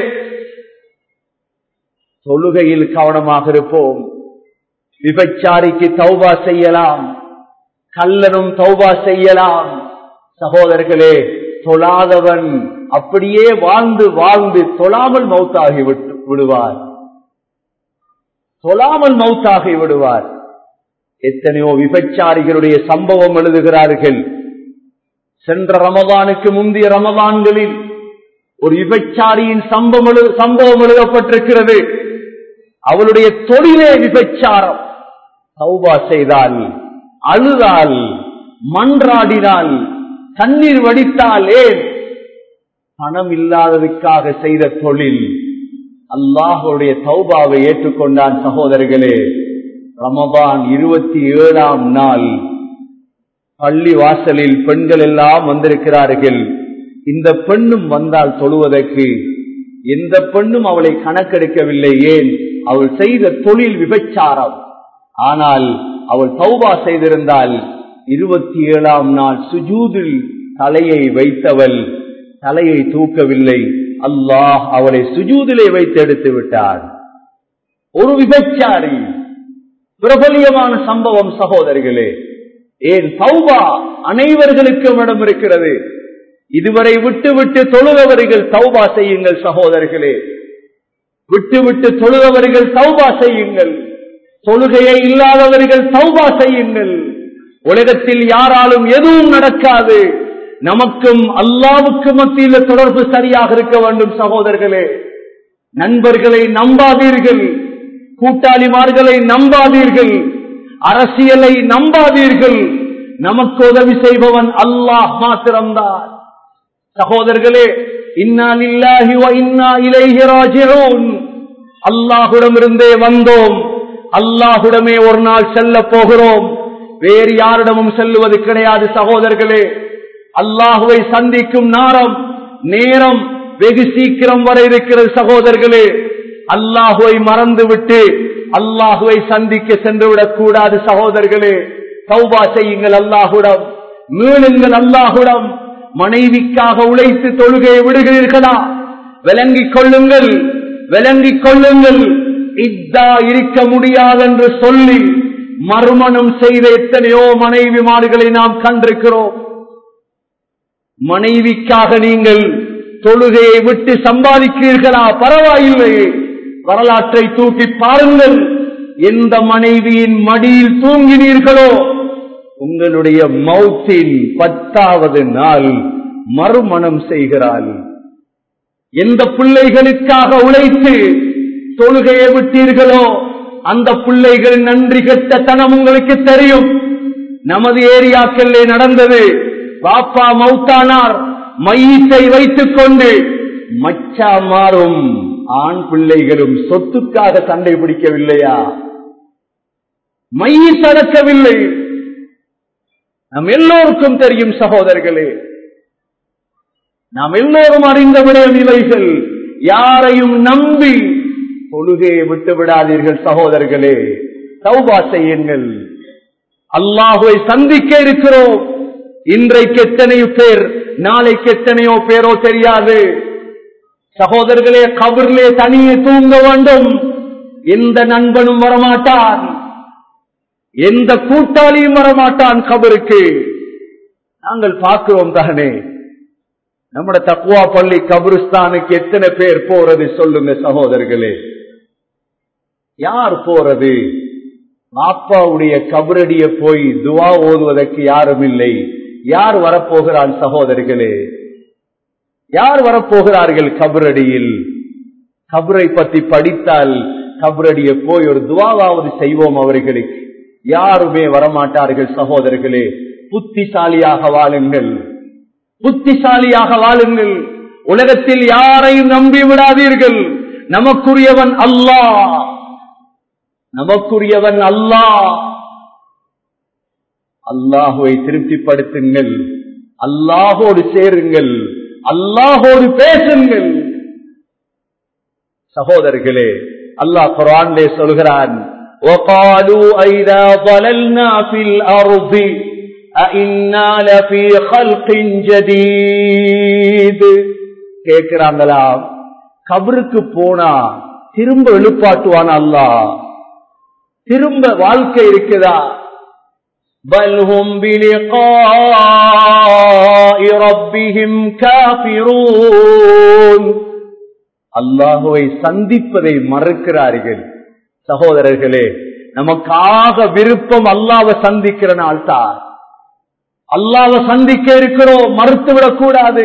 தொழுகையில் கவனமாக இருப்போம். விபச்சாரிக்கு தௌபா செய்யலாம், கள்ளனும் தௌபா செய்யலாம். சகோதரர்களே, தொழாதவன் அப்படியே வாழ்ந்து வாழ்ந்து தொழாமல் மௌத்தாகி விடுவார், தொழாமல் மௌத்தாகி விடுவார். எத்தனையோ விபச்சாரிகளுடைய சம்பவம் எழுதுகிறார்கள். சென்ற ரமதானுக்கு முந்தைய ரமதான்களில் ஒரு விபச்சாரியின் சம்பவம் எழுதப்பட்டிருக்கிறது. அவளுடைய தொழிலே விபச்சாரம். தௌபா செய்தால், அழுதால், மன்றாடினால், கண்ணீர் வடித்தால், ஏன் பணம் இல்லாததுக்காக செய்த தொழில். அல்லாஹ்வுடைய தௌபாவை ஏற்றுக்கொண்டான். சகோதரர்களே, ரமதான் 27ஆம் நாள் பள்ளி வாசலில் பெண்கள் எல்லாம் வந்திருக்கிறார்கள். இந்த பெண்ணும் வந்தால் தொழுவதற்கு எந்த பெண்ணும் அவளை கணக்கெடுக்கவில்லை. ஏன்? அவள் செய்த தொழில் விபச்சாரம். ஆனால் அவள் தௌபா செய்திருந்தால் 27ஆம் நாள் சுஜூதில் தலையை வைத்தவள் தலையை தூக்கவில்லை. அல்லாஹ் அவளை சுஜூதிலே வைத்து எடுத்து விட்டார். ஒரு விபச்சாரி, பிரபலியமான சம்பவம் சகோதரிகளே. ஏன்? தௌபா அனைவர்களுக்கும் இடம் இருக்கிறது. இதுவரை விட்டு விட்டு தொழுதவர்கள் தௌபா செய்யுங்கள் சகோதரர்களே, விட்டு விட்டு தொழுதவர்கள் தௌபா செய்யுங்கள். தொழுகையை இல்லாதவர்கள் தௌபா செய்யுங்கள். உலகத்தில் யாராலும் எதுவும் நடக்காது. நமக்கும் அல்லாஹ்வுக்கும் மத்தியில் தொடர்பு சரியாக இருக்க வேண்டும் சகோதரர்களே. நண்பர்களை நம்பாதீர்கள், கூட்டாளிமார்களை நம்பாதீர்கள், அரசியலை நம்பாதீர்கள். நமக்கு உதவி செய்பவன் அல்லாஹ் மாத்திரம்தான். சகோதரர்களே, இன்னா லில்லாஹி வ இன்னா இலைஹி ராஜிஊன். அல்லாஹ்விடமிருந்தே வந்தோம், அல்லாஹ்விடமே ஒரு நாள் செல்ல போகிறோம். வேறு யாரிடமும் செல்லுவது கிடையாது சகோதரர்களே. அல்லாஹ்வை சந்திக்கும் நேரம் வெகு சீக்கிரம் வர இருக்கிறது சகோதரர்களே. அல்லாஹ்வை மறந்துவிட்டு அல்லாஹ்வை சந்திக்க சென்றுவிடக் கூடாது சகோதரர்களே. தௌபா செய்யுங்கள் அல்லாஹ்விடம், மீளுங்கள் அல்லாஹ்விடம். மனைவிக்காக உழைத்து தொழுகையை விடுகிறீர்களா? விளங்கிக் கொள்ளுங்கள், விளங்கிக் கொள்ளுங்கள். இத்தா இருக்க முடியாது என்று சொல்லி மறுமணம் செய்த எத்தனையோ மனைவிமார்களை நாம் கண்டிருக்கிறோம். மனைவிக்காக நீங்கள் தொழுகையை விட்டு சம்பாதிக்கிறீர்களா? பரவாயில்லை, வரலாற்றை தூக்கி பாருங்கள். எந்த மனைவியின் மடியில் தூங்கினீர்களோ உங்களுடைய மௌத்தின் 10வது நாள் மறுமணம் செய்கிறாள். எந்த பிள்ளைகளுக்காக உழைத்து தொழுகையை விட்டீர்களோ அந்த பிள்ளைகள் நன்றி கெட்ட தனம் உங்களுக்கு தெரியும். நமது ஏரியாக்களிலே நடந்தது. பாப்பா மௌத்தானார், மையத்தை வைத்துக் கொண்டு மச்சாமாரும் ஆண் பிள்ளைகளும் சொத்துக்காக சண்டை பிடிக்கவில்லையா? மையத் அடக்கவில்லை. நம் எல்லோருக்கும் தெரியும் சகோதரர்களே, நாம் எல்லோரும் அறிந்த விடயம் இவைகள். யாரையும் நம்பி தொழுகையை விட்டு விடாதீர்கள் சகோதரர்களே. தௌபா செய்யுங்கள். அல்லாஹ்வை சந்திக்க இருக்கிறோம். இன்றைக்கு எத்தனையோ பேர், நாளைக்கு எத்தனையோ பேரோ தெரியாது சகோதரர்களே. கபரிலே தனியே தூங்க வேண்டும். எந்த நண்பனும் வரமாட்டான், எந்த கூட்டாளியும் வரமாட்டான் கபருக்கு. நாங்கள் பார்க்கிறோம் தானே, நம்முடைய தக்வா பள்ளி கபிரிஸ்தானுக்கு எத்தனை பேர் போறது சொல்லுங்க சகோதரர்களே. யார் போறது? பாப்பாவுடைய கபரடிய போய் துவா ஓதுவதற்கு யாரும் இல்லை. யார் வரப்போகிறான் சகோதரர்களே? யார் வரப்போகிறார்கள் கபரடியில்? கபரை பற்றி படித்தால் கபரடியை போய் ஒரு துவாவாவது செய்வோம் அவர்களுக்கு. யாருமே வரமாட்டார்கள். சகோதரர்களே, புத்திசாலியாக வாழுங்கள், புத்திசாலியாக வாழுங்கள். உலகத்தில் யாரையும் நம்பி விடாதீர்கள். நமக்குரியவன் அல்லாஹ், நமக்குரியவன் அல்லாஹ். அல்லாஹுவை திருப்திப்படுத்துங்கள், அல்லாஹோடு சேருங்கள், அல்லாஹோடு பேசுங்கள். சகோதரர்களே, அல்லாஹ் குர்ஆனிலே சொல்கிறான், وَقَالُوا أَإِذَا ضَلَلْنَا فِي الْأَرْضِ أَإِنَّا لَفِي خَلْقٍ جَدِيدٍ. கேக்குறாங்களா, கபருக்கு போனா திரும்ப எழுப்பாட்டுவான் அல்லாஹ்? திரும்ப வாழ்க்கை இருக்குதா? بَلْ هُمْ بِلِقَاءِ رَبِّهِمْ كَافِرُونَ. அல்லாஹுவை சந்திப்பதை மறுக்கிறார்கள். சகோதரர்களே, நமக்காக விருப்பம் அல்லாஹ்வை சந்திக்கிற நாள் தான். அல்லாஹ்வை சந்திக்க இருக்கிறோம், மறுத்துவிடக் கூடாது.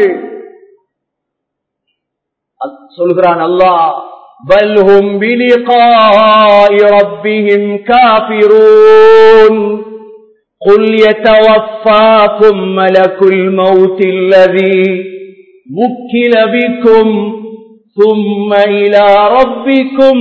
சொல்கிறான் அல்லாஹ், بَلْ هُمْ بِلِقَاءِ رَبِّهِمْ كَافِرُونَ. قُلْ يَتَوَفَّاكُمْ مَلَكُ الْمَوْتِ الَّذِي وُكِّلَ بِكُمْ ثُمَّ إِلَى رَبِّكُمْ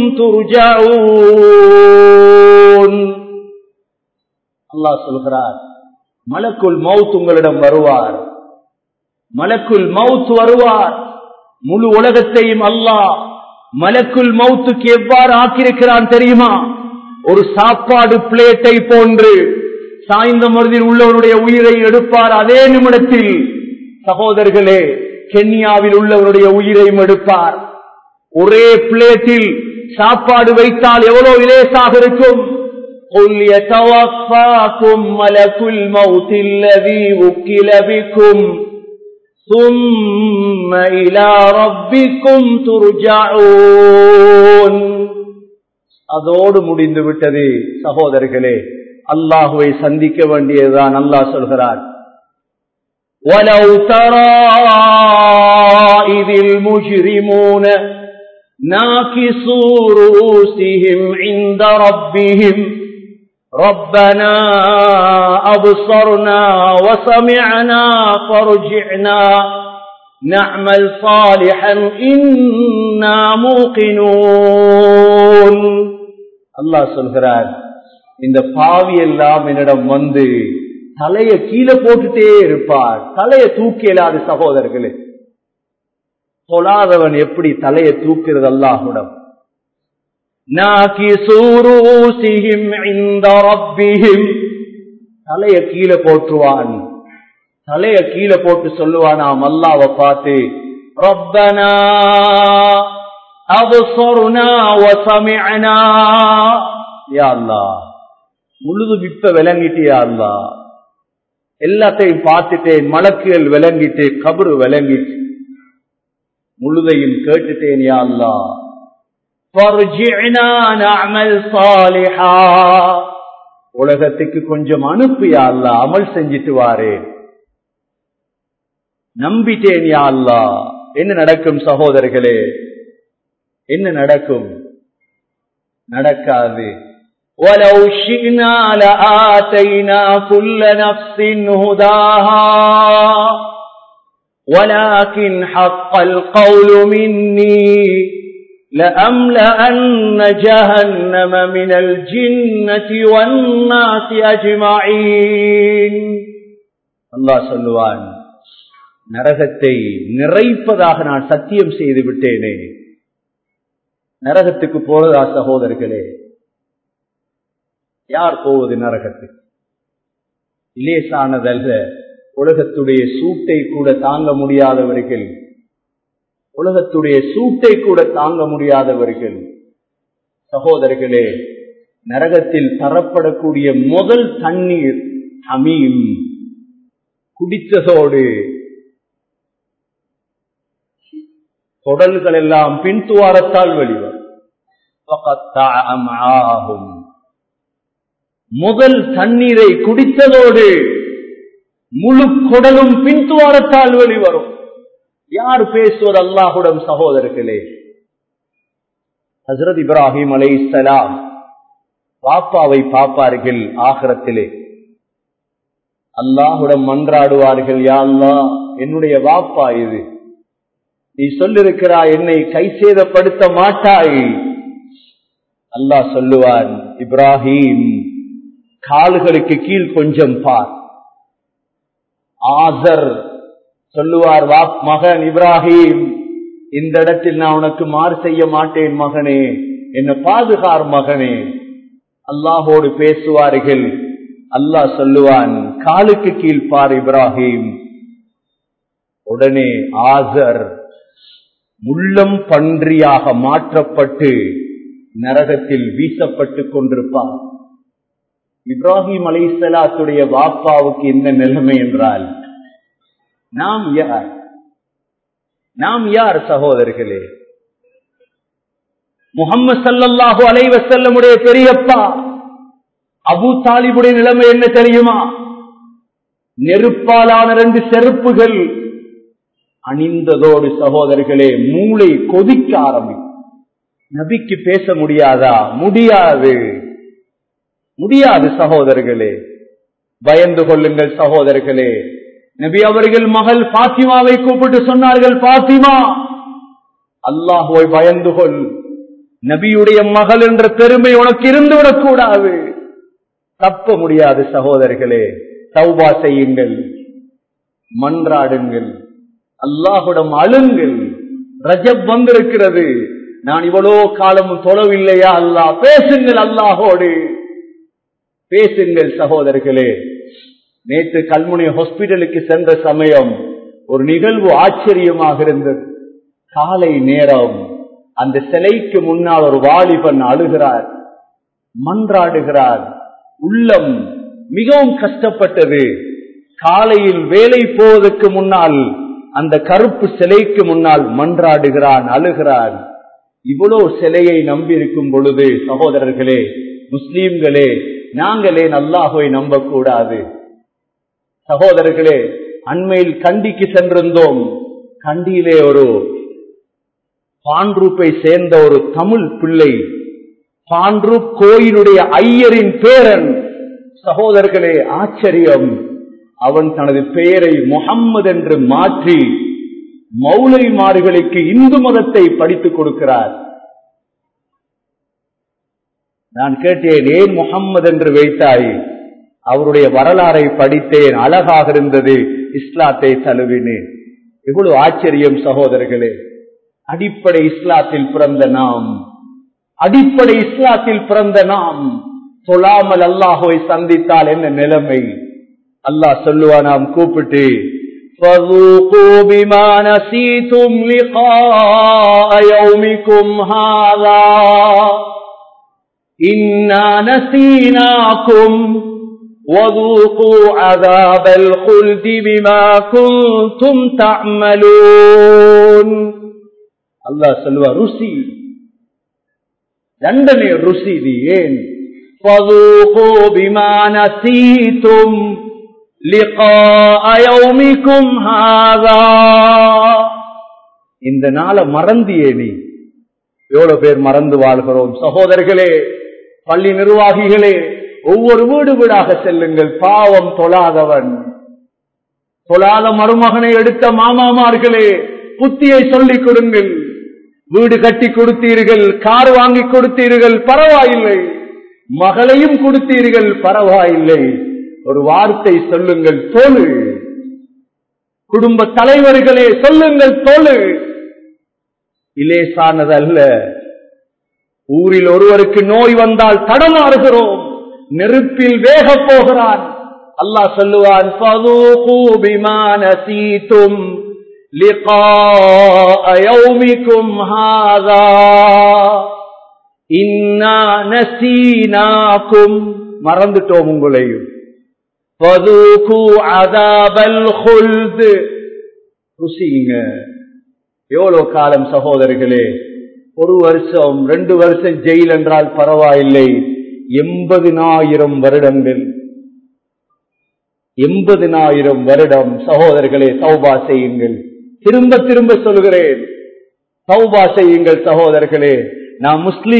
تُرْجَعُونَ. அல்லாஹ் சொல்கிறார், மலக்குல் மௌத் உங்களிடம் வருவார், மலக்குல் மௌத் வருவார். முழு உலகத்தையும் அல்லாஹ் மலக்குல் மௌத்துக்கு எவ்வாறு ஆக்கியிருக்கிறான் தெரியுமா? ஒரு சாப்பாடு பிளேட்டை போன்று சாய்ந்த மருதில் உள்ளவருடைய உயிரை எடுப்பார். அதே நிமிடத்தில் சகோதரர்களே, கென்யாவில் உள்ளவருடைய உயிரையும் எடுப்பார். ஒரே பிளேட்டில் சாப்பாடு வைத்தால் எவ்வளவு இலேசாக இருக்கும். قُلْ يَتَوَفَّاكُمْ مَلَكُ الْمَوْتِ الَّذِي وُكِّلَ بِكُمْ ثُمَّ إِلَى رَبِّكُمْ تُرْجَعُونَ. அதோடு முடிந்து விட்டது. சகோதரர்களே, அல்லாஹுவை சந்திக்க வேண்டியதுதான். அல்லாஹ் சொல்கிறார், وَلَوْ تَرَى إِذِ الْمُجْرِمُونَ نَاكِسُو رُءُوسِهِمْ عِندَ رَبِّهِمْ رَبَّنَا أَبْصَرْنَا وَسَمِعْنَا فَارْجِعْنَا نَعْمَلْ صَالِحًا إِنَّا مُوقِنُونَ. அல்லாஹ் சொல்கிறார், இந்த பாவி எல்லாம் என்னிடம் வந்து தலைய கீழே போட்டுட்டே இருப்பார். தலைய தூக்கியலாது. சகோதரர்களே, தொழாதவன் எப்படி தலைய தூக்கிறது அல்லாஹ்விடம்? தலைய கீழே போட்டுவான். தலைய கீழே போட்டு சொல்லுவானாம் அல்லாஹ்வை பார்த்து, ரப்பனா அப்ஸர்னா வ சமிஅனா. யா அல்லாஹ், முழுது இப்ப விளங்கிட்டியா அல்லாஹ்? எல்லாத்தையும் பார்த்துட்டேன், மலக்குகள் விளங்கிட்டு, கபரு விளங்கிட்டு, முழுதையும் கேட்டுட்டேன். யா அல்லாஹ், ஃபர்ஜி'னா நஅமல் ஸாலிஹா. உலகத்துக்கு கொஞ்சம் அனுப்பு யா அல்லாஹ், அமல் செஞ்சிட்டு வாரேன். நம்பிட்டேன் யா அல்லாஹ். என்ன நடக்கும் சகோதரர்களே? என்ன நடக்கும்? நடக்காது. وَلَوْ شِئْنَا لَآتَيْنَا كُلَّ نَفْسٍ هُدَاهَا وَلَكِنْ حَقَّ الْقَوْلُ مِنِّي لَأَمْلَأَنَّ جَهَنَّمَ مِنَ الْجِنَّةِ وَالنَّاسِ أَجْمَعِينَ. அல்லாஹ் சொல்லுவான், நரகத்தை நிறைப்பதாக நான் சத்தியம் செய்து விட்டேனே. நரகத்துக்கு போறதா சகோதரர்களே? யார் போவது நரகத்துக்கு? லேசானதல்ல. உலகத்துடைய சூட்டை கூட தாங்க முடியாதவர்கள், உலகத்துடைய சூட்டை கூட தாங்க முடியாதவர்கள். சகோதரர்களே, நரகத்தில் தரப்படக்கூடிய முதல் தண்ணீர் ஹமீம். குடித்ததோடு குடல்கள் எல்லாம் பின்துவாரத்தால் வெளிவரும். முதல் தண்ணீரை குடித்ததோடு முழு குடலும் பின்துவாரத்தால் வெளிவரும். யார் பேசுவது அல்லாஹ்வுடன் சகோதரர்களே? ஹஜ்ரத் இப்ராஹிம் அலைஹிஸ்ஸலாம் பாப்பாவை பார்ப்பார்கள். ஆகிரத்திலே அல்லாஹ்வுடன் மன்றாடுவார்கள், யா அல்லாஹ், என்னுடைய வாப்பா இது, நீ சொல்லிருக்கிறாய் என்னை கை சேதப்படுத்த மாட்டாய். அல்லாஹ் சொல்லுவான், இப்ராஹிம், கால்களுக்கு கீழ் கொஞ்சம் பார். ஆசர் சொல்லுவார், மகன் இப்ராஹிம், இந்த இடத்தில் நான் உனக்கு மாறு செய்ய மாட்டேன் மகனே, என்ன பாதுகார் மகனே. அல்லாஹோடு பேசுவார்கள். அல்லாஹ் சொல்லுவான், காலுக்கு கீழ் பார் இப்ராஹிம். உடனே ஆசர் முள்ளம் பன்றியாக மாற்றப்பட்டு நரகத்தில் வீசப்பட்டு கொண்டிருப்பார். இப்ராஹிம் அலைஹிஸ்ஸலாத்துடைய வாப்பாவுக்கு என்ன நிலைமை என்றால், நாம் யார் சகோதரர்களே? முஹம்மது ஸல்லல்லாஹு அலைஹி வஸல்லமுடைய பெரியப்பா அபூ தாலிபுடைய நிலைமை என்ன தெரியுமா? நெருப்பாலான 2 செருப்புகள் அணிந்ததோடு சகோதரர்களே மூளை கொதிக்க ஆரம்பிக்கும். நபிக்கு பேச முடியாதா? முடியாது சகோதரர்களே. பயந்து கொள்ளுங்கள் சகோதரர்களே. நபி அவர்கள் மகள் பாத்திமாவை கூப்பிட்டு சொன்னார்கள், பாத்திமா, அல்லாஹ்வை பயந்து கொள். நபியுடைய மகள் என்ற பெருமை உனக்கு இருந்து விடக்கூடாது. தப்ப முடியாது சகோதரர்களே. தௌபா செய்யுங்கள், மன்றாடுங்கள், அல்லாஹ்விடம் அழுங்கள். ரஜப் வந்திருக்கிறது, நான் இவ்வளோ காலமும் தொழவில்லையா அல்லாஹ், பேசுங்கள், அல்லாஹோடு பேசுங்கள் சகோதரர்களே. நேற்று கல்முனை ஹாஸ்பிட்டலுக்கு சென்ற சமயம் ஒரு நிகழ்வு ஆச்சரியமாக இருந்தது. காலை நேரம் அந்த சிலைக்கு முன்னால் ஒரு வாலிபன் அழுகிறார், மன்றாடுகிறார். உள்ளம் மிகவும் கஷ்டப்பட்டது. காலையில் வேலை போவதற்கு முன்னால் அந்த கருப்பு சிலைக்கு முன்னால் மன்றாடுகிறான், அழுகிறான். இவ்வளவு சிலையை நம்பி இருக்கும் பொழுது சகோதரர்களே, முஸ்லீம்களே, நாங்களே அல்லாஹ்வை நம்பக்கூடாது சகோதரர்களே. அண்மையில் கண்டிக்கு சென்றிருந்தோம். கண்டியிலே ஒரு பான்ரூப்பை சேர்ந்த ஒரு தமிழ் பிள்ளை, பான்ரூப் கோயிலுடைய ஐயரின் பேரன். சகோதரர்களே, ஆச்சரியம், அவன் தனது பெயரை முஹம்மது என்று மாற்றி மௌலைமார்களுக்கு இந்து மதத்தை படித்துக் கொடுக்கிறார். நான் கேட்டேன், ஏன் முஹம்மது என்று வைத்தாய்? அவருடைய வரலாறை படித்தேன், அழகாக இருந்தது, இஸ்லாத்தை தழுவினேன். எவ்வளவு ஆச்சரியம் சகோதரர்களே. அடிப்படை இஸ்லாத்தில் பிறந்த நாம் சொல்லாமல் அல்லாஹ்வை சந்தித்தால் என்ன நிலைமை? அல்லாஹ் சொல்லுவானாம் கூப்பிட்டு, فَذُوقُوا بِمَا نَسِيتُمْ لِقَاءَ يَوْمِكُمْ هَذَا إِنَّا نَسِينَاكُمْ وَذُوقُوا عَذَابَ الْخُلْدِ بِمَا كُنْتُمْ تَعْمَلُونَ. அல்லாஹ் சொல்லுவார், ருசி, தண்டனை ருசி. ஏன்? فَذُوقُوا بِمَا نَسِيتُمْ لِقَاءَ يَوْمِكُمْ هَذَا. இந்த நாளை மறந்தியே நீ. எவ்வளவு பேர் மறந்து வாழ்கிறோம் சகோதரர்களே. பள்ளி நிர்வாகிகளே, ஒவ்வொரு வீடு வீடாக செல்லுங்கள். பாவம் தொழாத மருமகனை எடுத்த மாமாமார்களே, புத்தியை சொல்லிக் கொடுங்கள். வீடு கட்டி கொடுத்தீர்கள், கார் வாங்கி கொடுத்தீர்கள், பரவாயில்லை. மகளையும் கொடுத்தீர்கள், பரவாயில்லை. ஒரு வார்த்தை சொல்லுங்கள், தொழு. குடும்ப தலைவர்களே சொல்லுங்கள், தொழு. இலேசானது அல்ல. ஊரில் ஒருவருக்கு நோய் வந்தால் தடமாறுகிறோம், நெருப்பில் வேக போகிறான். அல்லாஹ் சொல்லுவான், فَذُوقُوا بِمَا نَسِيتُمْ لِقَاءَ يَوْمِكُمْ هَذَا إِنَّا نَسِينَاكُمْ. மறந்துட்டோம் உங்களையும். فَذُوقُوا عَذَابَ الْخُلْدِ. ருசிங்க. எவ்வளவு காலம் சகோதரர்களே? 1 வருஷம் 2 வருஷம் ஜெயில் என்றால் பரவாயில்லை. 80,000 வருடங்கள், 80,000 வருடம். சகோதரர்களே, தௌபா செய்யுங்கள். திரும்ப திரும்ப சொல்கிறேன், தௌபா செய்யுங்கள் சகோதரர்களே. நாம்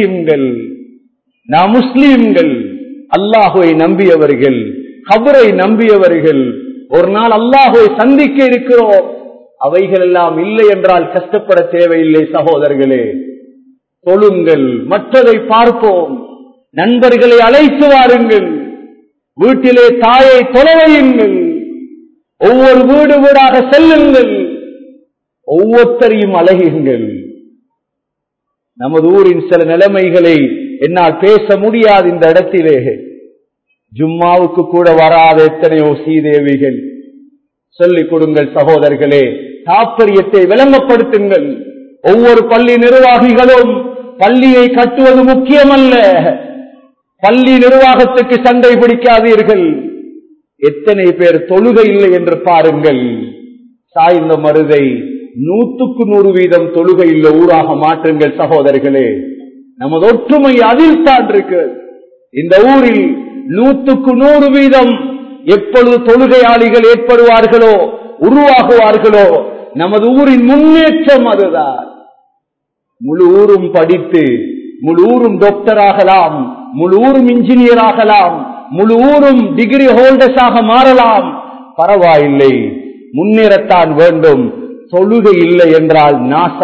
முஸ்லீம்கள், அல்லாஹுவை நம்பியவர்கள், கபரை நம்பியவர்கள். ஒரு நாள் அல்லாஹுவை சந்திக்க இருக்கிறோம். அவைகள் எல்லாம் இல்லை என்றால் கஷ்டப்பட தேவையில்லை சகோதரர்களே. தொழுங்கள், மற்றதை பார்ப்போம். நண்பர்களை அழைத்து வாருங்கள், வீட்டிலே தாயை தொலைவையுங்கள், ஒவ்வொரு வீடு வீடாக செல்லுங்கள், ஒவ்வொருத்தரையும் அழகுங்கள். நமது ஊரின் சில நிலைமைகளை என்னால் பேச முடியாது இந்த இடத்திலே. ஜும்மாவுக்கு கூட வராத எத்தனையோ சீதேவிகள். சொல்லிக் கொடுங்கள் சகோதரர்களே, தாற்பயத்தை விளங்கப்படுத்துங்கள். ஒவ்வொரு பள்ளி நிர்வாகிகளும் பள்ளியை கட்டுவது முக்கியமல்ல, பள்ளி நிர்வாகத்துக்கு சண்டை பிடிக்காதீர்கள். எத்தனை பேர் தொழுகை இல்லை என்று பாருங்கள். சாய்ந்த மருதை 100% தொழுகை இல்லை ஊராக மாற்றுங்கள் சகோதரர்களே. நமது ஒற்றுமை அதில் தான் இருக்கு. இந்த ஊரில் 100% எப்பொழுது தொழுகையாளிகள் ஏற்படுவார்களோ, உருவாகுவார்களோ, நமது ஊரின் முன்னேற்றம் அதுதான். முழு ஊரும் படித்து, முழு ஊரும் டாக்டர் ஆகலாம், முழு ஊரும் இன்ஜினியர் ஆகலாம், முழு ஊரும் டிகிரி ஹோல்டர்ஸாக மாறலாம், பரவாயில்லை, முன்னேறத்தான் வேண்டும். தொழுகை இல்லை என்றால்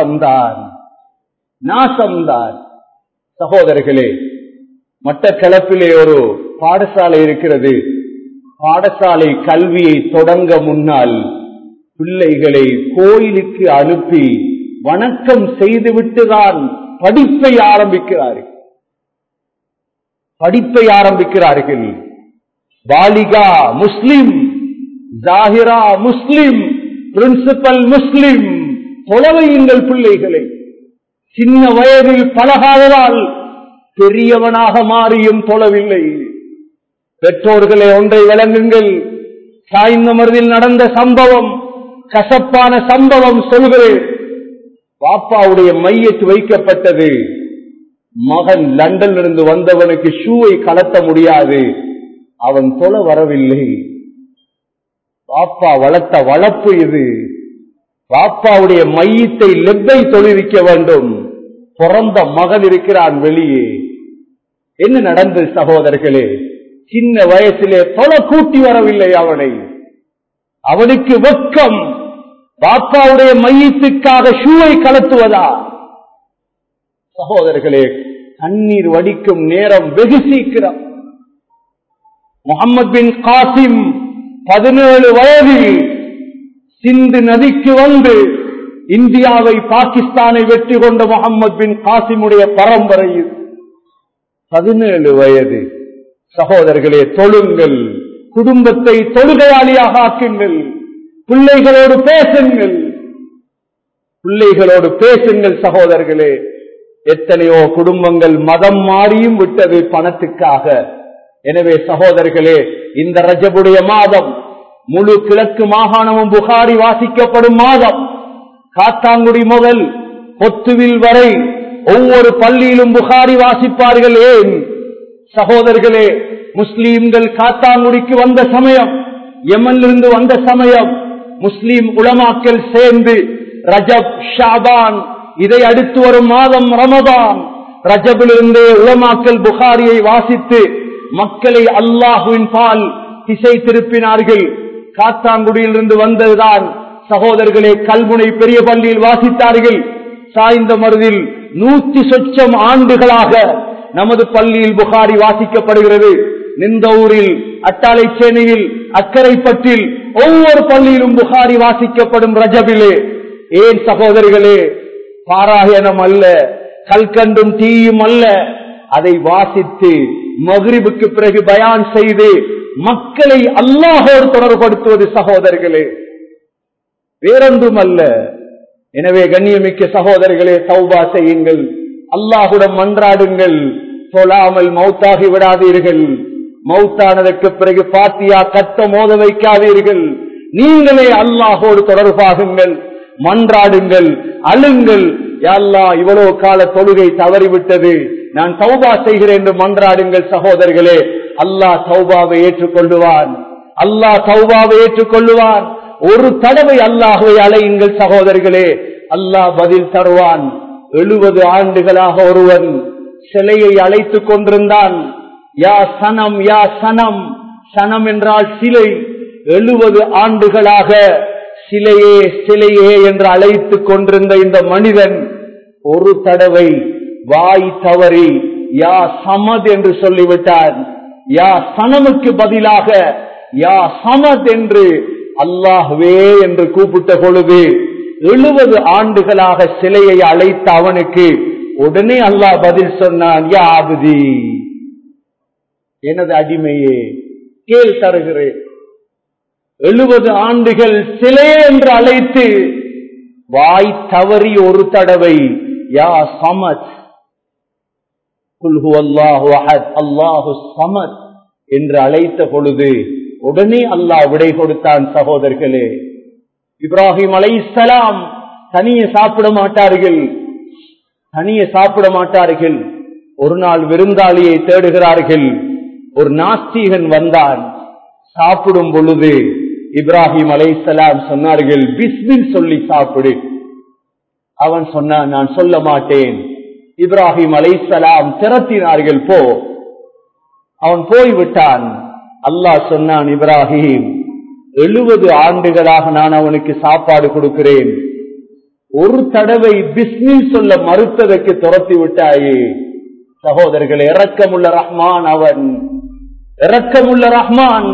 நாசம்தான். சகோதரர்களே, மட்டக்களப்பிலே ஒரு பாடசாலை இருக்கிறது. பாடசாலை கல்வியை தொடங்க முன்னால் பிள்ளைகளை கோயிலுக்கு அனுப்பி வணக்கம் செய்துவிட்டுதான் படிப்பை ஆரம்பிக்கிறார்கள். பாலிகா முஸ்லிம், ஜாஹிரா முஸ்லிம், பிரின்சிபல் முஸ்லிம். தொலைவையுங்கள் பிள்ளைகளை. சின்ன வயதில் பழகாததால் பெரியவனாக மாறியும் தொழவில்லை. பெற்றோர்களே, ஒன்றை விளங்குங்கள். சாய்ந்த மருதில் நடந்த சம்பவம், கசப்பான சம்பவம் சொல்கிறேன். பாப்பாவுடைய மையத்து வைக்கப்பட்டது. மகன் லண்டனிலிருந்து வந்தவனுக்கு ஷூவை கலத்த முடியாது, அவன் தொழ வரவில்லை. பாப்பா வளர்த்த வளர்ப்பு இது. பாப்பாவுடைய மையத்தை லெப்பை தொழுவிக்க வேண்டும். பிறந்த மகன் இருக்கிறான் வெளியே. என்ன நடந்தது சகோதரர்களே? சின்ன வயசிலே தொலை கூட்டி வரவில்லை அவனை. அவனுக்கு வெட்கம். பாப்பாவுடைய மையத்துக்காக ஷூவை கலத்துவதா? சகோதரர்களே, கண்ணீர் வடிக்கும் நேரம் வெகு சீக்கிரம். முகமது பின் காசிம் 17 வயதில் சிந்து நதிக்கு வந்து இந்தியாவை, பாகிஸ்தானை வெற்றி கொண்ட முகமது பின் காசிமுடைய பரம்பரையில் 17 வயது. சகோதரர்களே, தொழுங்கள், குடும்பத்தை தொழுகையாளியாக ஆக்குங்கள், பிள்ளைகளோடு பேசுங்கள். சகோதரர்களே, எத்தனையோ குடும்பங்கள் மதம் மாறியும் விட்டது பணத்துக்காக. எனவே சகோதரர்களே, இந்த ரஜபுடைய மாதம் முழு கிழக்கு மாகாணமும் புகாரி வாசிக்கப்படும் மாதம். காத்தாங்குடி முதல் கொத்துவில் வரை ஒவ்வொரு பள்ளியிலும் புகாரி வாசிப்பார்கள். ஏன் சகோதரர்களே? முஸ்லீம்கள் காத்தாங்குடிக்கு வந்த சமயம், யமனிலிருந்து வந்த சமயம், முஸ்லீம் உலமாக்கள் சேர்ந்து ரஜப், ஷாபான், இதை அடுத்து வரும் மாதம் ரமதான், ரஜபிலிருந்தே உலமாக்கள் புகாரியை வாசித்து மக்களை அல்லாஹுவின் பால் திசை திருப்பினார்கள். காத்தாங்குடியிலிருந்து வந்ததுதான் சகோதரர்களே கல்முனை பெரிய பள்ளியில் வாசித்தார்கள். சாய்ந்த மருதில் 100 சொச்சம் ஆண்டுகளாக நமது பள்ளியில் புகாரி வாசிக்கப்படுகிறது. நிந்தவூரில், அட்டாளைச்சேனையில், அக்கரைப்பட்டில் ஒவ்வொரு பள்ளியிலும் புகாரி வாசிக்கப்படும் ரஜபிலே. ஏன் சகோதரிகளே? பாராயணம் அல்ல, கல்கண்டும் தீயும் அல்ல. அதை வாசித்து மக்ரிபுக்கு பிறகு பயான் செய்து மக்களை அல்லாஹோடு தொடர்படுத்துவது சகோதரர்களே, வேறொன்றும் அல்ல. எனவே கண்ணியமிக்க சகோதரர்களே, தௌபா செய்யுங்கள், அல்லாஹுடன் மன்றாடுங்கள், சொல்லாமல் மௌத்தாகி விடாதீர்கள். மௌத்தானதற்கு பிறகு பாத்தியா கட்ட மோத வைக்காதீர்கள். நீங்களே அல்லாஹோடு தொடர்பாகுங்கள், மன்றாடுங்கள், அழுங்கள். யா அல்லாஹ், இவ்வளவு கால தொழுகை தவறிவிட்டது, நான் தௌபா செய்கிறேன் என்று மன்றாடுங்கள் சகோதரர்களே. அல்லாஹ் தௌபாவை ஏற்றுக்கொள்ளுவான். ஒரு தடவை அல்லாஹ்வை அழையுங்கள் சகோதரர்களே, அல்லாஹ் பதில் தருவான். 70 ஆண்டுகளாக ஒருவன் சிலையை அழைத்துக் கொண்டிருந்தான். யா சனம், யா சனம். சனம் என்றால் சிலை. 70 ஆண்டுகளாக சிலையே சிலையே என்று அழைத்துக் கொண்டிருந்த இந்த மனிதன் ஒரு தடவை வாய் தவறி யா சமத் என்று சொல்லிவிட்டான். யா சனமுக்கு பதிலாக யா சமத் என்று அல்லாஹ்வே என்று கூப்பிட்ட பொழுது 70 ஆண்டுகளாக சிலையை அழைத்த அவனுக்கு உடனே அல்லாஹ் பதில் சொன்னான், யா அப்தி, எனது அடிமையே, கேள் தருகிறேன். 70 ஆண்டுகள் சிலை என்று அழைத்து வாய் தவறி ஒரு தடவை யா சமத், குல் ஹுவல்லாஹு அஹத், அல்லாஹு ஸமத் என்று அழைத்த பொழுது உடனே அல்லாஹ் விடை கொடுத்தான். சகோதரர்களே, இப்ராஹிம் அலைஹிஸ்ஸலாம் தனியே சாப்பிட மாட்டார்கள். ஒரு நாள் விருந்தாளியை தேடுகிறார்கள். ஒரு நாஸ்தீகன் வந்தான். சாப்பிடும் பொழுது இப்ராஹிம் அலைஹிஸ்ஸலாம் சொன்னார்கள், பிஸ்மில் சொல்லி சாப்பிடு. அவன் சொன்னான், நான் சொல்ல மாட்டேன். இப்ராஹிம் அலைஹிஸ்ஸலாம் திரட்டினார்கள், போ. அவன் போய்விட்டான். அல்லாஹ் சொன்னான், இப்ராஹிம், 70 ஆண்டுகளாக நான் அவனுக்கு சாப்பாடு கொடுக்கிறேன். ஒரு தடவை பிஸ்மில் சொல்ல மறுத்ததற்கு துரத்தி விட்டாயே. சகோதரர்களே, இரக்கமுள்ள ரஹ்மான் அவன், இரக்கமுள்ள ரஹ்மான்.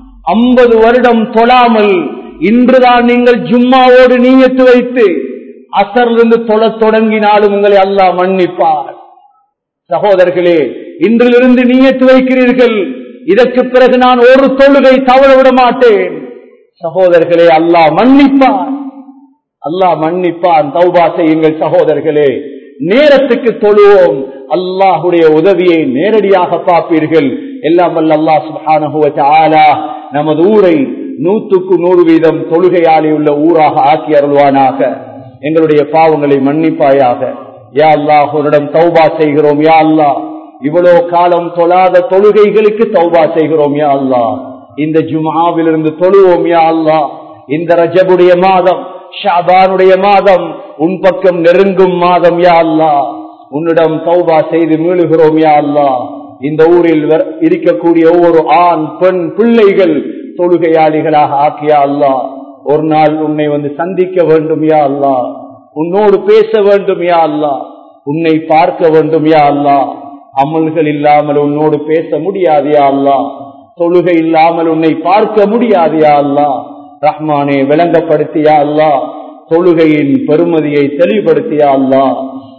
50 வருடம் தொழாமல் இன்றுதான் நீங்கள் ஜும்மாவோடு நியத்து வைத்து அசரிலிருந்து தொழத் தொடங்கினாலும் உங்களை அல்லாஹ் மன்னிப்பார். சகோதரர்களே, இன்றிலிருந்து நியத்து வைக்கிறீர்கள், இதற்கு பிறகு நான் ஒரு தொழுகை தவற விட மாட்டேன். சகோதரர்களே, அல்லாஹ் மன்னிப்பான், அல்லாஹ் மன்னிப்பான். தௌபா செய்யுங்கள் சகோதரர்களே. நேரத்துக்கு தொழுவோம், அல்லாஹுடைய உதவியை நேரடியாக பார்ப்பீர்கள். எல்லாம் வல்ல அல்லாஹ் சுப்ஹானஹு வ தஆலா நமது ஊரை 100க்கு 100% தொழுகையாளி உள்ள ஊராக ஆக்கி அருள்வானாக. எங்களுடைய பாவங்களை மன்னிப்பாயாக. யா அல்லாஹ், உன்னிடம் தௌபா செய்கிறோம். யா அல்லாஹ், இவ்வளவு காலம் தொழாத தொழுகைகளுக்கு தௌபா செய்கிறோம். யா அல்லாஹ், இந்த ஜும்ஆவிலிருந்து தொழுவோம். யா அல்லாஹ், இந்த ரஜபுடைய மாதம், ஷஅபானுடைய மாதம், உன் பக்கம் நெருங்கும் மாதம். யா அல்லாஹ், உன்னிடம் தௌபா செய்து மீளுகிறோம். யா அல்லாஹ், இந்த ஊரில் இருக்கக்கூடிய ஒவ்வொரு ஆண் பெண் பிள்ளைகள் தொழுகையாளிகளாக ஆக்கியா அல்லாஹ். ஒரு நாள் உன்னை வந்து சந்திக்க வேண்டும். யா அல்லாஹ், உன்னோடு பேச வேண்டும். யா அல்லாஹ், உன்னை பார்க்க வேண்டும். யா அல்லாஹ், அமல்கள் இல்லாமல் உன்னோடு பேச முடியாது. யா அல்லாஹ், தொழுகை இல்லாமல் உன்னை பார்க்க முடியாது. யா அல்லாஹ், ரஹ்மானே, விளங்கப்படுத்தியா அல்லாஹ், தொழுகையின் பெருமதியை தெளிவுபடுத்தியா அல்லாஹ்,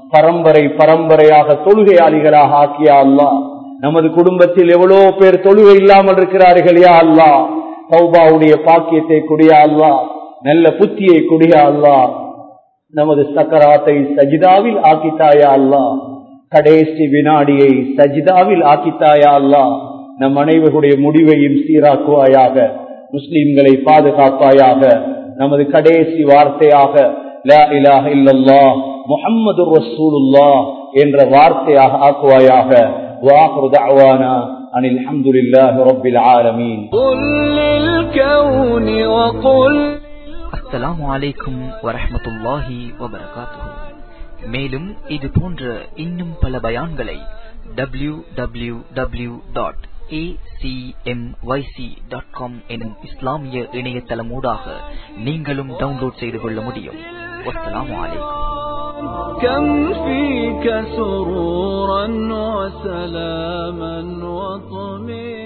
பரம்பரையாக தொழுகையாளிகளாக ஆக்கியா அல்லாஹ். நமது குடும்பத்தில் எவ்வளவு பேர் தொழுகை இல்லாமல் இருக்கிறார்கள். யா அல்லாஹ், தௌபாவுடைய பாக்கியத்தை குடியா அல்லாஹ், நல்ல புத்தியை குடியா அல்லாஹ். நமது சக்கராத்தை சஜிதாவில் ஆக்கித்தாயா அல்லாஹ், கடைசி வினாடியை சஜிதாவில் ஆக்கித்தாயா அல்லாஹ். நம் அனைவருடைய முடிவையும் சீராக்குவாயாக, முஸ்லிம்களை பாதுகாப்பாயாக. நமது கடைசி வார்த்தையாக லா இலாஹ இல்லல்லாஹ் முஹம்மதுர் ரசூலுல்லாஹ் என்ற வார்த்தையாக ஆக்குவாயாக. வாஹிரு தஅவானா அனில் ஹம்துலில்லாஹி ரப்பில் ஆலமீன். அஸ்ஸலாமு அலைக்கும் வரஹ்மத்துல்லாஹி வபரகாத்துஹு. மேலும் இது போன்ற இன்னும் பல பயான்களை www.acmyc.com எனும் இஸ்லாமிய இணையதளமூடாக நீங்களும் டவுன்லோட் செய்து கொள்ள முடியும். வஸ்ஸலாமு அலைக்கும். كم فيك سرورا وسلاما وطمئنا